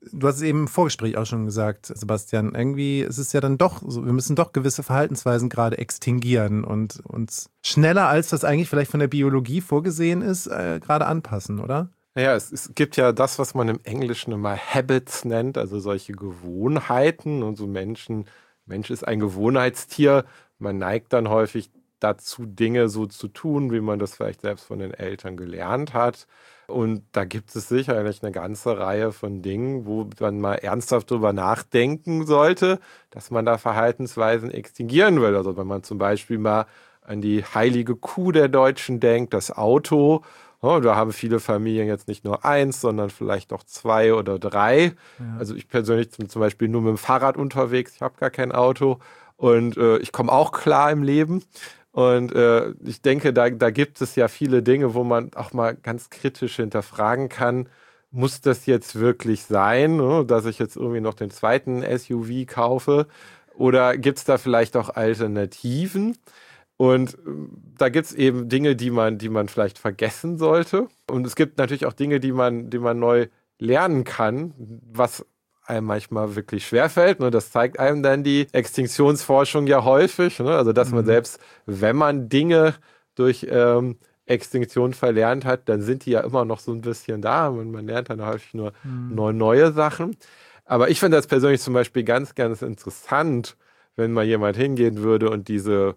du hast es eben im Vorgespräch auch schon gesagt, Sebastian, irgendwie ist es ja dann doch so, wir müssen doch gewisse Verhaltensweisen gerade extinguieren und uns schneller, als das eigentlich vielleicht von der Biologie vorgesehen ist, gerade anpassen, oder? Naja, es gibt ja das, was man im Englischen immer Habits nennt, also solche Gewohnheiten. Und so Mensch ist ein Gewohnheitstier. Man neigt dann häufig dazu, Dinge so zu tun, wie man das vielleicht selbst von den Eltern gelernt hat. Und da gibt es sicherlich eine ganze Reihe von Dingen, wo man mal ernsthaft drüber nachdenken sollte, dass man da Verhaltensweisen extinguieren will. Also wenn man zum Beispiel mal an die heilige Kuh der Deutschen denkt, das Auto. Oh, da haben viele Familien jetzt nicht nur eins, sondern vielleicht auch 2 oder 3. Ja. Also ich persönlich bin zum Beispiel nur mit dem Fahrrad unterwegs. Ich habe gar kein Auto und ich komme auch klar im Leben. Und ich denke, da gibt es ja viele Dinge, wo man auch mal ganz kritisch hinterfragen kann, muss das jetzt wirklich sein, ne, dass ich jetzt irgendwie noch den zweiten SUV kaufe? Oder gibt es da vielleicht auch Alternativen? Und da gibt es eben Dinge, die man vielleicht vergessen sollte. Und es gibt natürlich auch Dinge, die man neu lernen kann, was einem manchmal wirklich schwerfällt. Ne? Das zeigt einem dann die Extinktionsforschung ja häufig. Ne? Also dass man selbst, wenn man Dinge durch Extinktion verlernt hat, dann sind die ja immer noch so ein bisschen da. Und man lernt dann häufig nur neue Sachen. Aber ich finde das persönlich zum Beispiel ganz, ganz interessant, wenn mal jemand hingehen würde und diese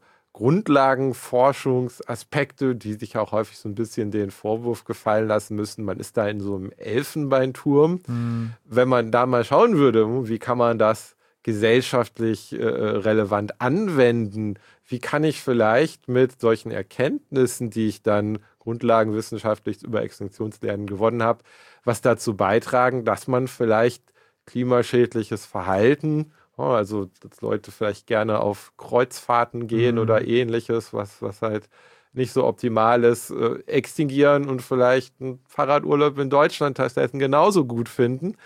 Grundlagenforschungsaspekte, die sich auch häufig so ein bisschen den Vorwurf gefallen lassen müssen, man ist da in so einem Elfenbeinturm. Wenn man da mal schauen würde, wie kann man das gesellschaftlich relevant anwenden, wie kann ich vielleicht mit solchen Erkenntnissen, die ich dann grundlagenwissenschaftlich über Extinktionslernen gewonnen habe, was dazu beitragen, dass man vielleicht klimaschädliches Verhalten, also dass Leute vielleicht gerne auf Kreuzfahrten gehen oder ähnliches, was halt nicht so optimal ist, extinguieren und vielleicht einen Fahrradurlaub in Deutschland stattdessen genauso gut finden,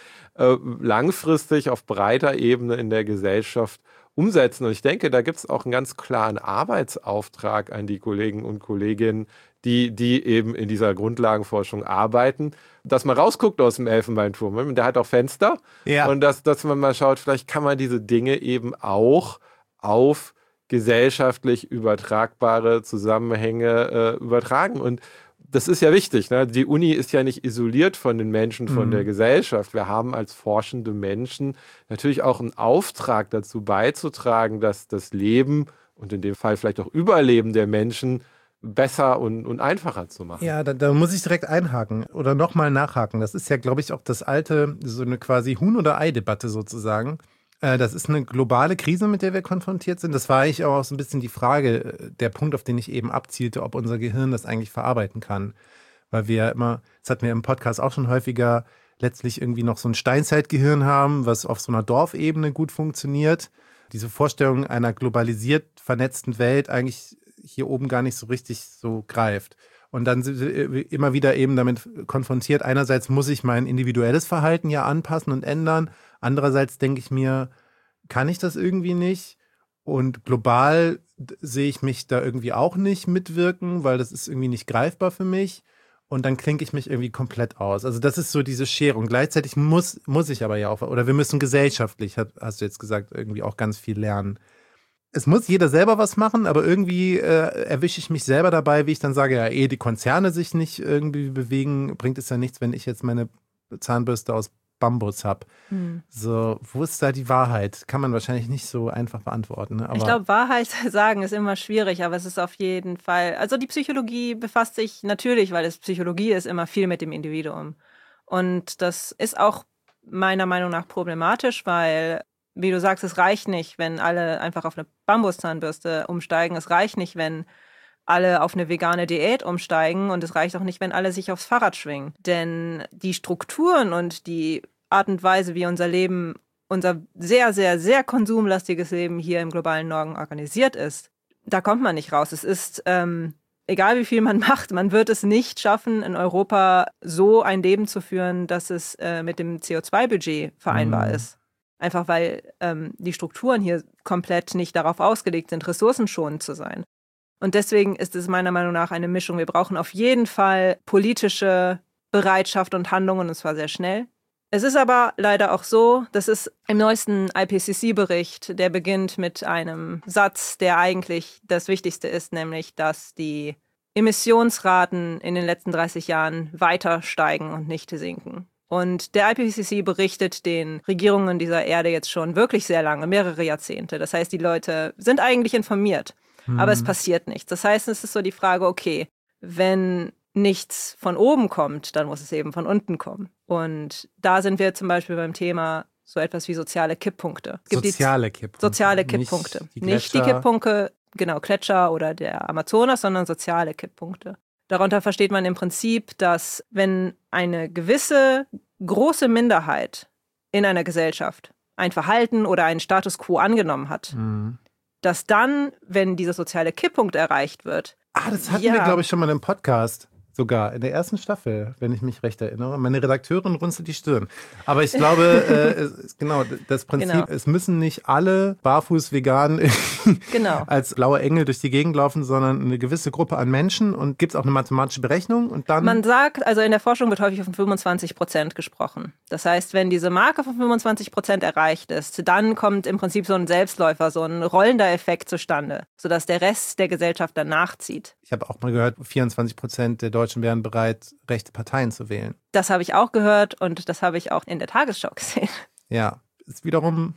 langfristig auf breiter Ebene in der Gesellschaft umsetzen. Und ich denke, da gibt es auch einen ganz klaren Arbeitsauftrag an die Kollegen und Kolleginnen, die eben in dieser Grundlagenforschung arbeiten, dass man rausguckt aus dem Elfenbeinturm. Der hat auch Fenster. Ja. Und dass man mal schaut, vielleicht kann man diese Dinge eben auch auf gesellschaftlich übertragbare Zusammenhänge übertragen. Und das ist ja wichtig. Ne? Die Uni ist ja nicht isoliert von den Menschen, von der Gesellschaft. Wir haben als forschende Menschen natürlich auch einen Auftrag dazu beizutragen, dass das Leben und in dem Fall vielleicht auch Überleben der Menschen besser und einfacher zu machen. Ja, da muss ich direkt einhaken oder nochmal nachhaken. Das ist ja, glaube ich, auch das alte, so eine quasi Huhn- oder Ei-Debatte sozusagen. Das ist eine globale Krise, mit der wir konfrontiert sind. Das war eigentlich auch so ein bisschen die Frage, der Punkt, auf den ich eben abzielte, ob unser Gehirn das eigentlich verarbeiten kann. Weil wir immer, das hatten wir im Podcast auch schon häufiger, letztlich irgendwie noch so ein Steinzeitgehirn haben, was auf so einer Dorfebene gut funktioniert. Diese Vorstellung einer globalisiert vernetzten Welt eigentlich hier oben gar nicht so richtig so greift. Und dann sind wir immer wieder eben damit konfrontiert. Einerseits muss ich mein individuelles Verhalten ja anpassen und ändern. Andererseits denke ich mir, kann ich das irgendwie nicht? Und global sehe ich mich da irgendwie auch nicht mitwirken, weil das ist irgendwie nicht greifbar für mich. Und dann klinke ich mich irgendwie komplett aus. Also das ist so diese Scherung. Gleichzeitig muss ich aber ja auch, oder wir müssen gesellschaftlich, hast du jetzt gesagt, irgendwie auch ganz viel lernen. Es muss jeder selber was machen, aber irgendwie erwische ich mich selber dabei, wie ich dann sage, ja, ehe die Konzerne sich nicht irgendwie bewegen, bringt es ja nichts, wenn ich jetzt meine Zahnbürste aus Bambus habe. So, wo ist da die Wahrheit? Kann man wahrscheinlich nicht so einfach beantworten. Ne? Aber ich glaube, Wahrheit sagen ist immer schwierig, aber es ist auf jeden Fall, also die Psychologie befasst sich natürlich, weil es Psychologie ist, immer viel mit dem Individuum. Und das ist auch meiner Meinung nach problematisch, weil, wie du sagst, es reicht nicht, wenn alle einfach auf eine Bambuszahnbürste umsteigen. Es reicht nicht, wenn alle auf eine vegane Diät umsteigen. Und es reicht auch nicht, wenn alle sich aufs Fahrrad schwingen. Denn die Strukturen und die Art und Weise, wie unser Leben, unser sehr, sehr, sehr konsumlastiges Leben hier im globalen Norden organisiert ist, da kommt man nicht raus. Es ist, egal wie viel man macht, man wird es nicht schaffen, in Europa so ein Leben zu führen, dass es mit dem CO2-Budget vereinbar ist. Einfach weil die Strukturen hier komplett nicht darauf ausgelegt sind, ressourcenschonend zu sein. Und deswegen ist es meiner Meinung nach eine Mischung. Wir brauchen auf jeden Fall politische Bereitschaft und Handlungen, und zwar sehr schnell. Es ist aber leider auch so, dass es im neuesten IPCC-Bericht, der beginnt mit einem Satz, der eigentlich das Wichtigste ist, nämlich, dass die Emissionsraten in den letzten 30 Jahren weiter steigen und nicht sinken. Und der IPCC berichtet den Regierungen dieser Erde jetzt schon wirklich sehr lange, mehrere Jahrzehnte. Das heißt, die Leute sind eigentlich informiert, aber es passiert nichts. Das heißt, es ist so die Frage, okay, wenn nichts von oben kommt, dann muss es eben von unten kommen. Und da sind wir zum Beispiel beim Thema so etwas wie soziale Kipppunkte. Soziale Kipppunkte. Soziale Kipppunkte. Nicht die Kipppunkte, genau, Gletscher oder der Amazonas, sondern soziale Kipppunkte. Darunter versteht man im Prinzip, dass wenn eine gewisse große Minderheit in einer Gesellschaft ein Verhalten oder einen Status quo angenommen hat, dass dann, wenn dieser soziale Kipppunkt erreicht wird, das hatten wir, glaube ich, schon mal im Podcast. Sogar in der ersten Staffel, wenn ich mich recht erinnere. Meine Redakteurin runzelt die Stirn. Aber ich glaube, genau, das Prinzip, es müssen nicht alle barfuß vegan als blaue Engel durch die Gegend laufen, sondern eine gewisse Gruppe an Menschen. Und gibt es auch eine mathematische Berechnung? Und dann man sagt, also in der Forschung wird häufig von 25% gesprochen. Das heißt, wenn diese Marke von 25% erreicht ist, dann kommt im Prinzip so ein Selbstläufer, so ein rollender Effekt zustande, sodass der Rest der Gesellschaft dann nachzieht. Ich habe auch mal gehört, 24% der Deutschen wären bereit, rechte Parteien zu wählen. Das habe ich auch gehört und das habe ich auch in der Tagesschau gesehen. Ja, ist wiederum,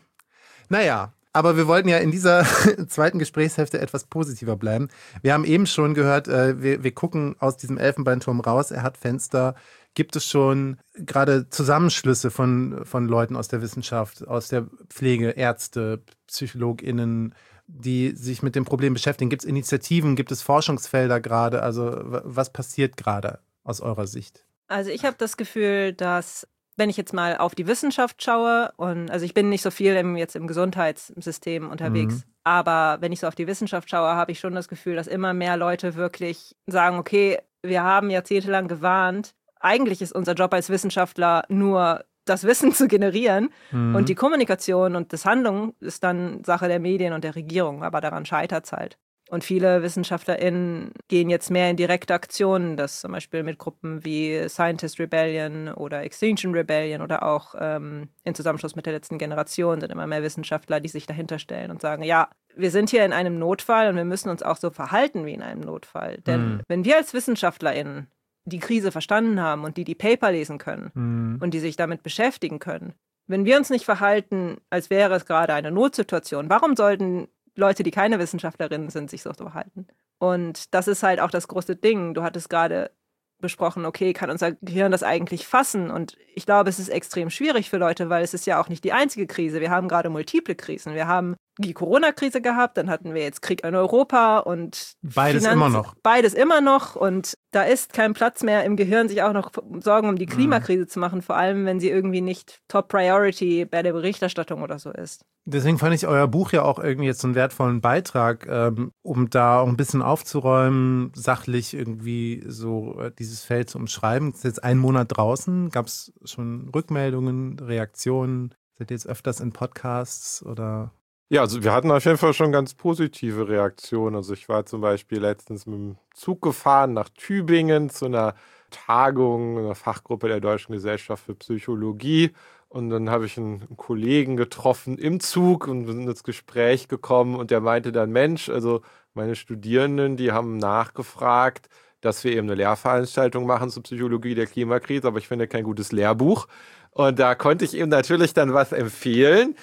naja, aber wir wollten ja in dieser zweiten Gesprächshälfte etwas positiver bleiben. Wir haben eben schon gehört, wir gucken aus diesem Elfenbeinturm raus, er hat Fenster. Gibt es schon gerade Zusammenschlüsse von Leuten aus der Wissenschaft, aus der Pflege, Ärzte, PsychologInnen, die sich mit dem Problem beschäftigen? Gibt es Initiativen, gibt es Forschungsfelder gerade? Also was passiert gerade aus eurer Sicht? Also ich habe das Gefühl, dass, wenn ich jetzt mal auf die Wissenschaft schaue, und also ich bin nicht so viel jetzt im Gesundheitssystem unterwegs, aber wenn ich so auf die Wissenschaft schaue, habe ich schon das Gefühl, dass immer mehr Leute wirklich sagen, okay, wir haben jahrzehntelang gewarnt, eigentlich ist unser Job als Wissenschaftler nur das Wissen zu generieren und die Kommunikation und das Handeln ist dann Sache der Medien und der Regierung, aber daran scheitert es halt. Und viele WissenschaftlerInnen gehen jetzt mehr in direkte Aktionen, das zum Beispiel mit Gruppen wie Scientist Rebellion oder Extinction Rebellion oder auch in Zusammenschluss mit der letzten Generation sind immer mehr Wissenschaftler, die sich dahinter stellen und sagen, ja, wir sind hier in einem Notfall und wir müssen uns auch so verhalten wie in einem Notfall. Denn wenn wir als WissenschaftlerInnen die Krise verstanden haben und die Paper lesen können und die sich damit beschäftigen können. Wenn wir uns nicht verhalten, als wäre es gerade eine Notsituation, warum sollten Leute, die keine Wissenschaftlerinnen sind, sich so verhalten? Und das ist halt auch das große Ding. Du hattest gerade besprochen, okay, kann unser Gehirn das eigentlich fassen? Und ich glaube, es ist extrem schwierig für Leute, weil es ist ja auch nicht die einzige Krise. Wir haben gerade multiple Krisen. Wir haben die Corona-Krise gehabt, dann hatten wir jetzt Krieg in Europa und beides immer noch. Beides immer noch und da ist kein Platz mehr im Gehirn, sich auch noch Sorgen um die Klimakrise zu machen, vor allem wenn sie irgendwie nicht Top Priority bei der Berichterstattung oder so ist. Deswegen fand ich euer Buch ja auch irgendwie jetzt so einen wertvollen Beitrag, um da auch ein bisschen aufzuräumen, sachlich irgendwie so dieses Feld zu umschreiben. Es ist jetzt einen Monat draußen, gab es schon Rückmeldungen, Reaktionen? Seid ihr jetzt öfters in Podcasts oder? Ja, also wir hatten auf jeden Fall schon ganz positive Reaktionen. Also ich war zum Beispiel letztens mit dem Zug gefahren nach Tübingen zu einer Tagung einer Fachgruppe der Deutschen Gesellschaft für Psychologie. Und dann habe ich einen Kollegen getroffen im Zug und wir sind ins Gespräch gekommen und der meinte dann, Mensch, also meine Studierenden, die haben nachgefragt, dass wir eben eine Lehrveranstaltung machen zur Psychologie der Klimakrise, aber ich finde kein gutes Lehrbuch. Und da konnte ich ihm natürlich dann was empfehlen.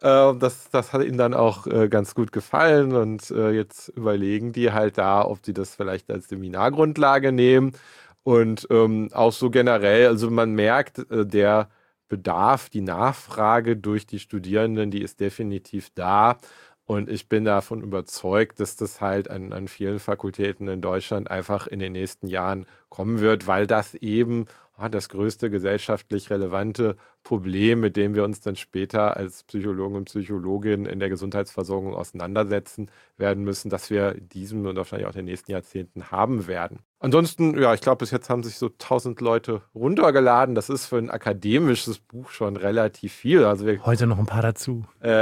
Das hat ihnen dann auch ganz gut gefallen und jetzt überlegen die halt da, ob sie das vielleicht als Seminargrundlage nehmen und auch so generell, also man merkt, der Bedarf, die Nachfrage durch die Studierenden, die ist definitiv da und ich bin davon überzeugt, dass das halt an vielen Fakultäten in Deutschland einfach in den nächsten Jahren kommen wird, weil das eben das größte gesellschaftlich relevante Problem, mit dem wir uns dann später als Psychologen und Psychologinnen in der Gesundheitsversorgung auseinandersetzen werden müssen, dass wir in diesem und wahrscheinlich auch in den nächsten Jahrzehnten haben werden. Ansonsten, ja, ich glaube, bis jetzt haben sich so 1000 Leute runtergeladen. Das ist für ein akademisches Buch schon relativ viel. Also heute noch ein paar dazu.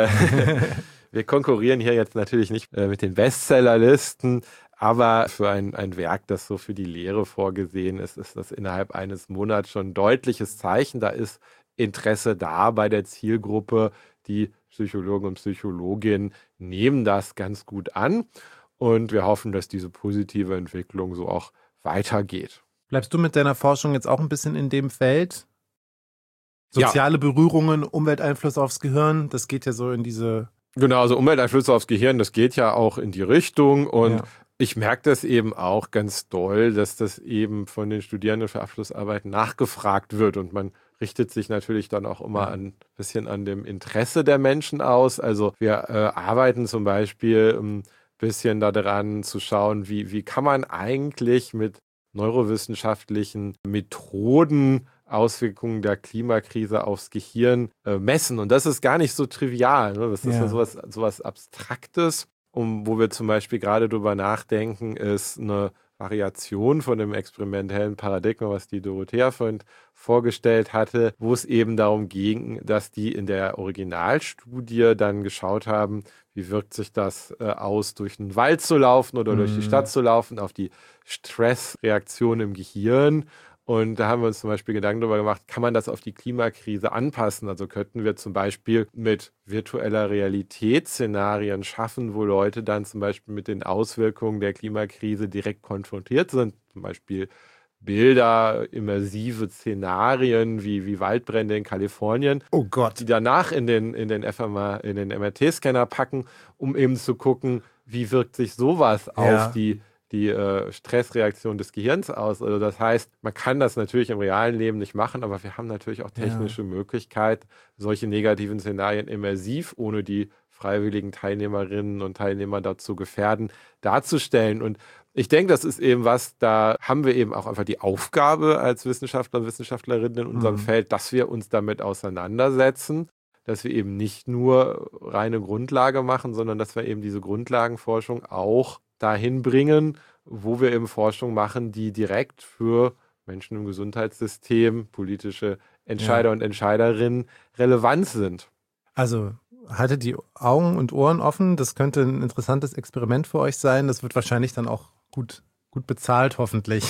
Wir konkurrieren hier jetzt natürlich nicht mit den Bestsellerlisten, aber für ein Werk, das so für die Lehre vorgesehen ist, ist das innerhalb eines Monats schon ein deutliches Zeichen. Da ist Interesse da bei der Zielgruppe. Die Psychologen und Psychologinnen nehmen das ganz gut an und wir hoffen, dass diese positive Entwicklung so auch weitergeht. Bleibst du mit deiner Forschung jetzt auch ein bisschen in dem Feld? Soziale Berührungen, Umwelteinfluss aufs Gehirn, das geht ja so in diese... Genau, also Umwelteinflüsse aufs Gehirn, das geht ja auch in die Richtung und ich merke das eben auch ganz doll, dass das eben von den Studierenden für Abschlussarbeiten nachgefragt wird und man richtet sich natürlich dann auch immer ein bisschen an dem Interesse der Menschen aus. Also wir arbeiten zum Beispiel ein bisschen daran zu schauen, wie kann man eigentlich mit neurowissenschaftlichen Methoden Auswirkungen der Klimakrise aufs Gehirn messen. Und das ist gar nicht so trivial. Ne? Das ist ja sowas Abstraktes. Wo wir zum Beispiel gerade drüber nachdenken, ist eine Variation von dem experimentellen Paradigma, was die Dorothea vorhin vorgestellt hatte, wo es eben darum ging, dass die in der Originalstudie dann geschaut haben, wie wirkt sich das aus, durch den Wald zu laufen oder durch die Stadt zu laufen, auf die Stressreaktion im Gehirn. Und da haben wir uns zum Beispiel Gedanken darüber gemacht, kann man das auf die Klimakrise anpassen? Also könnten wir zum Beispiel mit virtueller Realität Szenarien schaffen, wo Leute dann zum Beispiel mit den Auswirkungen der Klimakrise direkt konfrontiert sind. Zum Beispiel Bilder, immersive Szenarien wie Waldbrände in Kalifornien. Oh Gott. Die danach in den MRT-Scanner packen, um eben zu gucken, wie wirkt sich sowas auf die Stressreaktion des Gehirns aus. Also das heißt, man kann das natürlich im realen Leben nicht machen, aber wir haben natürlich auch technische Möglichkeit, solche negativen Szenarien immersiv, ohne die freiwilligen Teilnehmerinnen und Teilnehmer dazu gefährden, darzustellen. Und ich denke, das ist eben was, da haben wir eben auch einfach die Aufgabe als Wissenschaftler und Wissenschaftlerinnen in unserem Feld, dass wir uns damit auseinandersetzen, dass wir eben nicht nur reine Grundlage machen, sondern dass wir eben diese Grundlagenforschung auch dahin bringen, wo wir eben Forschung machen, die direkt für Menschen im Gesundheitssystem, politische Entscheider und Entscheiderinnen relevant sind. Also haltet die Augen und Ohren offen. Das könnte ein interessantes Experiment für euch sein. Das wird wahrscheinlich dann auch gut bezahlt, hoffentlich.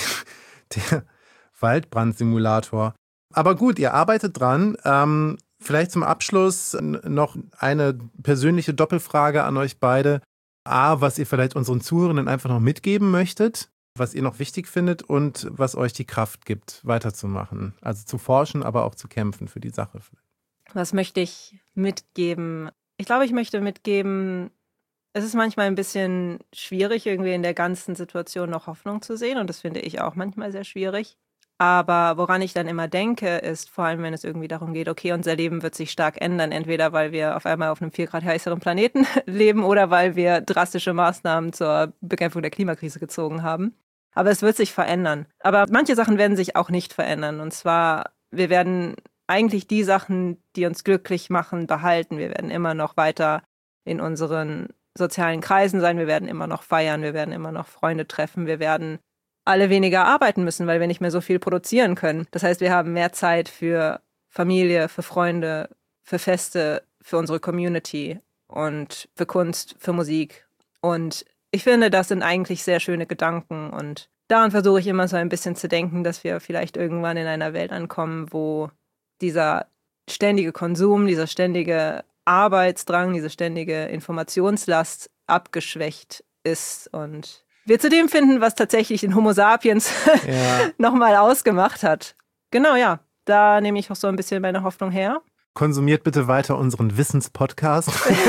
Der Waldbrandsimulator. Aber gut, ihr arbeitet dran. Vielleicht zum Abschluss noch eine persönliche Doppelfrage an euch beide. Was ihr vielleicht unseren Zuhörenden einfach noch mitgeben möchtet, was ihr noch wichtig findet und was euch die Kraft gibt, weiterzumachen. Also zu forschen, aber auch zu kämpfen für die Sache. Was möchte ich mitgeben? Ich glaube, ich möchte mitgeben, es ist manchmal ein bisschen schwierig, irgendwie in der ganzen Situation noch Hoffnung zu sehen. Und das finde ich auch manchmal sehr schwierig. Aber woran ich dann immer denke, ist vor allem, wenn es irgendwie darum geht, okay, unser Leben wird sich stark ändern, entweder weil wir auf einmal auf einem 4 Grad heißeren Planeten leben oder weil wir drastische Maßnahmen zur Bekämpfung der Klimakrise gezogen haben. Aber es wird sich verändern. Aber manche Sachen werden sich auch nicht verändern. Und zwar, wir werden eigentlich die Sachen, die uns glücklich machen, behalten. Wir werden immer noch weiter in unseren sozialen Kreisen sein. Wir werden immer noch feiern. Wir werden immer noch Freunde treffen. Wir werden alle weniger arbeiten müssen, weil wir nicht mehr so viel produzieren können. Das heißt, wir haben mehr Zeit für Familie, für Freunde, für Feste, für unsere Community und für Kunst, für Musik. Und ich finde, das sind eigentlich sehr schöne Gedanken. Und daran versuche ich immer so ein bisschen zu denken, dass wir vielleicht irgendwann in einer Welt ankommen, wo dieser ständige Konsum, dieser ständige Arbeitsdrang, diese ständige Informationslast abgeschwächt ist und wir zu dem finden, was tatsächlich den Homo sapiens nochmal ausgemacht hat. Genau, ja. Da nehme ich auch so ein bisschen meine Hoffnung her. Konsumiert bitte weiter unseren Wissenspodcast.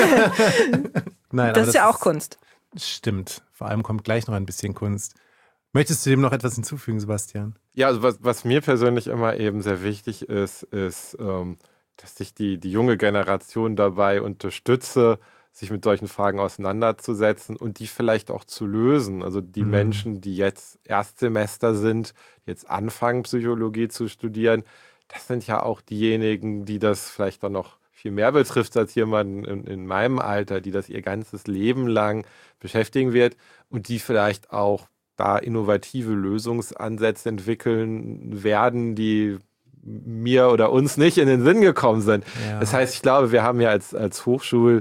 Nein, das ist ja auch Kunst. Stimmt. Vor allem kommt gleich noch ein bisschen Kunst. Möchtest du dem noch etwas hinzufügen, Sebastian? Ja, also was mir persönlich immer eben sehr wichtig ist, dass ich die junge Generation dabei unterstütze, sich mit solchen Fragen auseinanderzusetzen und die vielleicht auch zu lösen. Also die Menschen, die jetzt Erstsemester sind, jetzt anfangen, Psychologie zu studieren, das sind ja auch diejenigen, die das vielleicht dann noch viel mehr betrifft als jemanden in meinem Alter, die das ihr ganzes Leben lang beschäftigen wird und die vielleicht auch da innovative Lösungsansätze entwickeln werden, die mir oder uns nicht in den Sinn gekommen sind. Ja. Das heißt, ich glaube, wir haben ja als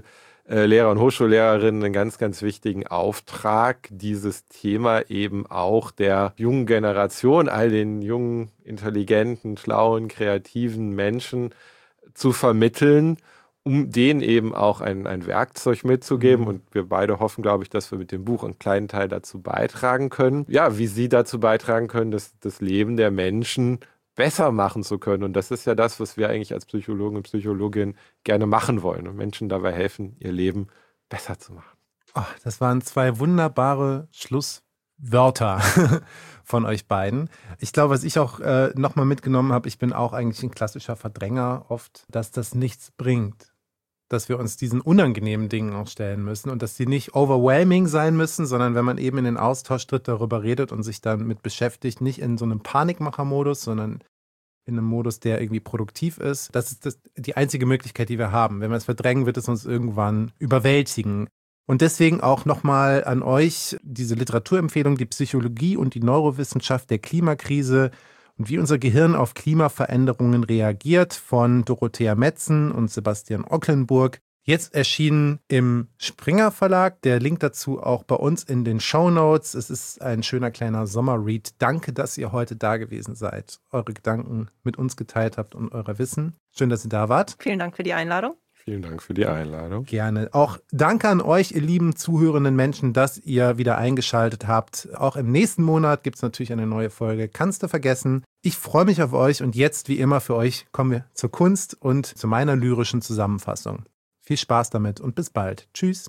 Lehrer und Hochschullehrerinnen einen ganz, ganz wichtigen Auftrag, dieses Thema eben auch der jungen Generation, all den jungen, intelligenten, schlauen, kreativen Menschen zu vermitteln, um denen eben auch ein Werkzeug mitzugeben. Und wir beide hoffen, glaube ich, dass wir mit dem Buch einen kleinen Teil dazu beitragen können. Ja, wie sie dazu beitragen können, das Leben der Menschen besser machen zu können. Und das ist ja das, was wir eigentlich als Psychologen und Psychologin gerne machen wollen und Menschen dabei helfen, ihr Leben besser zu machen. Oh, das waren 2 wunderbare Schlusswörter von euch beiden. Ich glaube, was ich auch nochmal mitgenommen habe, ich bin auch eigentlich ein klassischer Verdränger oft, dass das nichts bringt. Dass wir uns diesen unangenehmen Dingen auch stellen müssen und dass die nicht overwhelming sein müssen, sondern wenn man eben in den Austausch tritt, darüber redet und sich dann mit beschäftigt, nicht in so einem Panikmacher-Modus, sondern in einem Modus, der irgendwie produktiv ist. Das ist die einzige Möglichkeit, die wir haben. Wenn wir es verdrängen, wird es uns irgendwann überwältigen. Und deswegen auch nochmal an euch diese Literaturempfehlung, die Psychologie und die Neurowissenschaft der Klimakrise und wie unser Gehirn auf Klimaveränderungen reagiert von Dorothea Metzen und Sebastian Ocklenburg. Jetzt erschienen im Springer Verlag. Der Link dazu auch bei uns in den Shownotes. Es ist ein schöner kleiner Sommerread. Danke, dass ihr heute da gewesen seid, eure Gedanken mit uns geteilt habt und euer Wissen. Schön, dass ihr da wart. Vielen Dank für die Einladung. Vielen Dank für die Einladung. Gerne. Auch danke an euch, ihr lieben zuhörenden Menschen, dass ihr wieder eingeschaltet habt. Auch im nächsten Monat gibt es natürlich eine neue Folge. Kannst du vergessen? Ich freue mich auf euch und jetzt, wie immer, für euch kommen wir zur Kunst und zu meiner lyrischen Zusammenfassung. Viel Spaß damit und bis bald. Tschüss.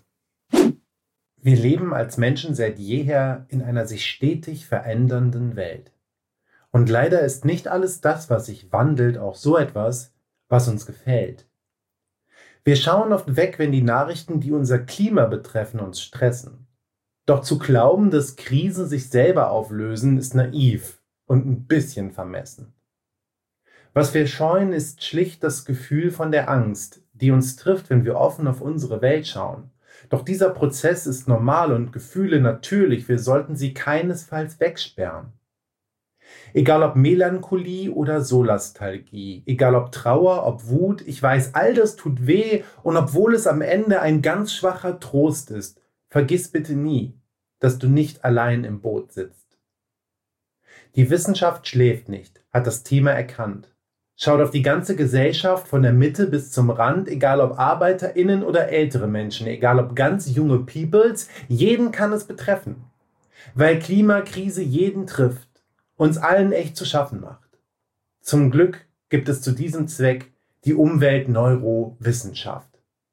Wir leben als Menschen seit jeher in einer sich stetig verändernden Welt. Und leider ist nicht alles das, was sich wandelt, auch so etwas, was uns gefällt. Wir schauen oft weg, wenn die Nachrichten, die unser Klima betreffen, uns stressen. Doch zu glauben, dass Krisen sich selber auflösen, ist naiv und ein bisschen vermessen. Was wir scheuen, ist schlicht das Gefühl von der Angst, die uns trifft, wenn wir offen auf unsere Welt schauen. Doch dieser Prozess ist normal und Gefühle natürlich, wir sollten sie keinesfalls wegsperren. Egal ob Melancholie oder Solastalgie, egal ob Trauer, ob Wut, ich weiß, all das tut weh und obwohl es am Ende ein ganz schwacher Trost ist, vergiss bitte nie, dass du nicht allein im Boot sitzt. Die Wissenschaft schläft nicht, hat das Thema erkannt. Schaut auf die ganze Gesellschaft von der Mitte bis zum Rand, egal ob ArbeiterInnen oder ältere Menschen, egal ob ganz junge Peoples, jeden kann es betreffen. Weil Klimakrise jeden trifft, uns allen echt zu schaffen macht. Zum Glück gibt es zu diesem Zweck die Umweltneurowissenschaft.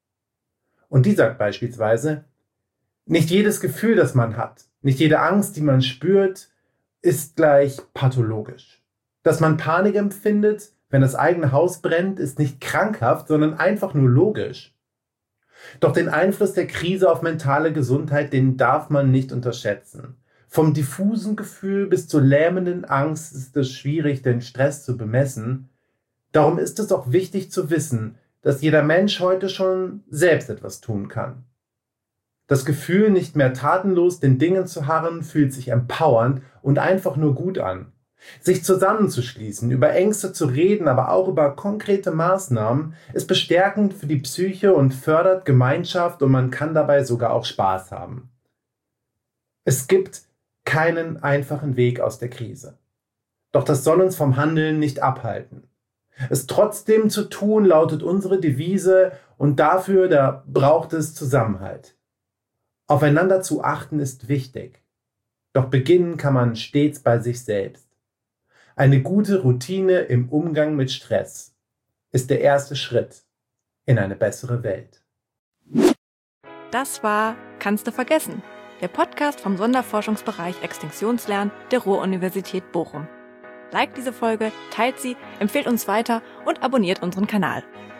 Und die sagt beispielsweise, nicht jedes Gefühl, das man hat, nicht jede Angst, die man spürt, ist gleich pathologisch. Dass man Panik empfindet, wenn das eigene Haus brennt, ist nicht krankhaft, sondern einfach nur logisch. Doch den Einfluss der Krise auf mentale Gesundheit, den darf man nicht unterschätzen. Vom diffusen Gefühl bis zur lähmenden Angst ist es schwierig, den Stress zu bemessen. Darum ist es auch wichtig zu wissen, dass jeder Mensch heute schon selbst etwas tun kann. Das Gefühl, nicht mehr tatenlos den Dingen zu harren, fühlt sich empowernd und einfach nur gut an. Sich zusammenzuschließen, über Ängste zu reden, aber auch über konkrete Maßnahmen, ist bestärkend für die Psyche und fördert Gemeinschaft und man kann dabei sogar auch Spaß haben. Es gibt keinen einfachen Weg aus der Krise. Doch das soll uns vom Handeln nicht abhalten. Es trotzdem zu tun, lautet unsere Devise und dafür, da braucht es Zusammenhalt. Aufeinander zu achten ist wichtig. Doch beginnen kann man stets bei sich selbst. Eine gute Routine im Umgang mit Stress ist der erste Schritt in eine bessere Welt. Das war Kannst du vergessen? Der Podcast vom Sonderforschungsbereich Extinktionslernen der Ruhr-Universität Bochum. Liked diese Folge, teilt sie, empfehlt uns weiter und abonniert unseren Kanal.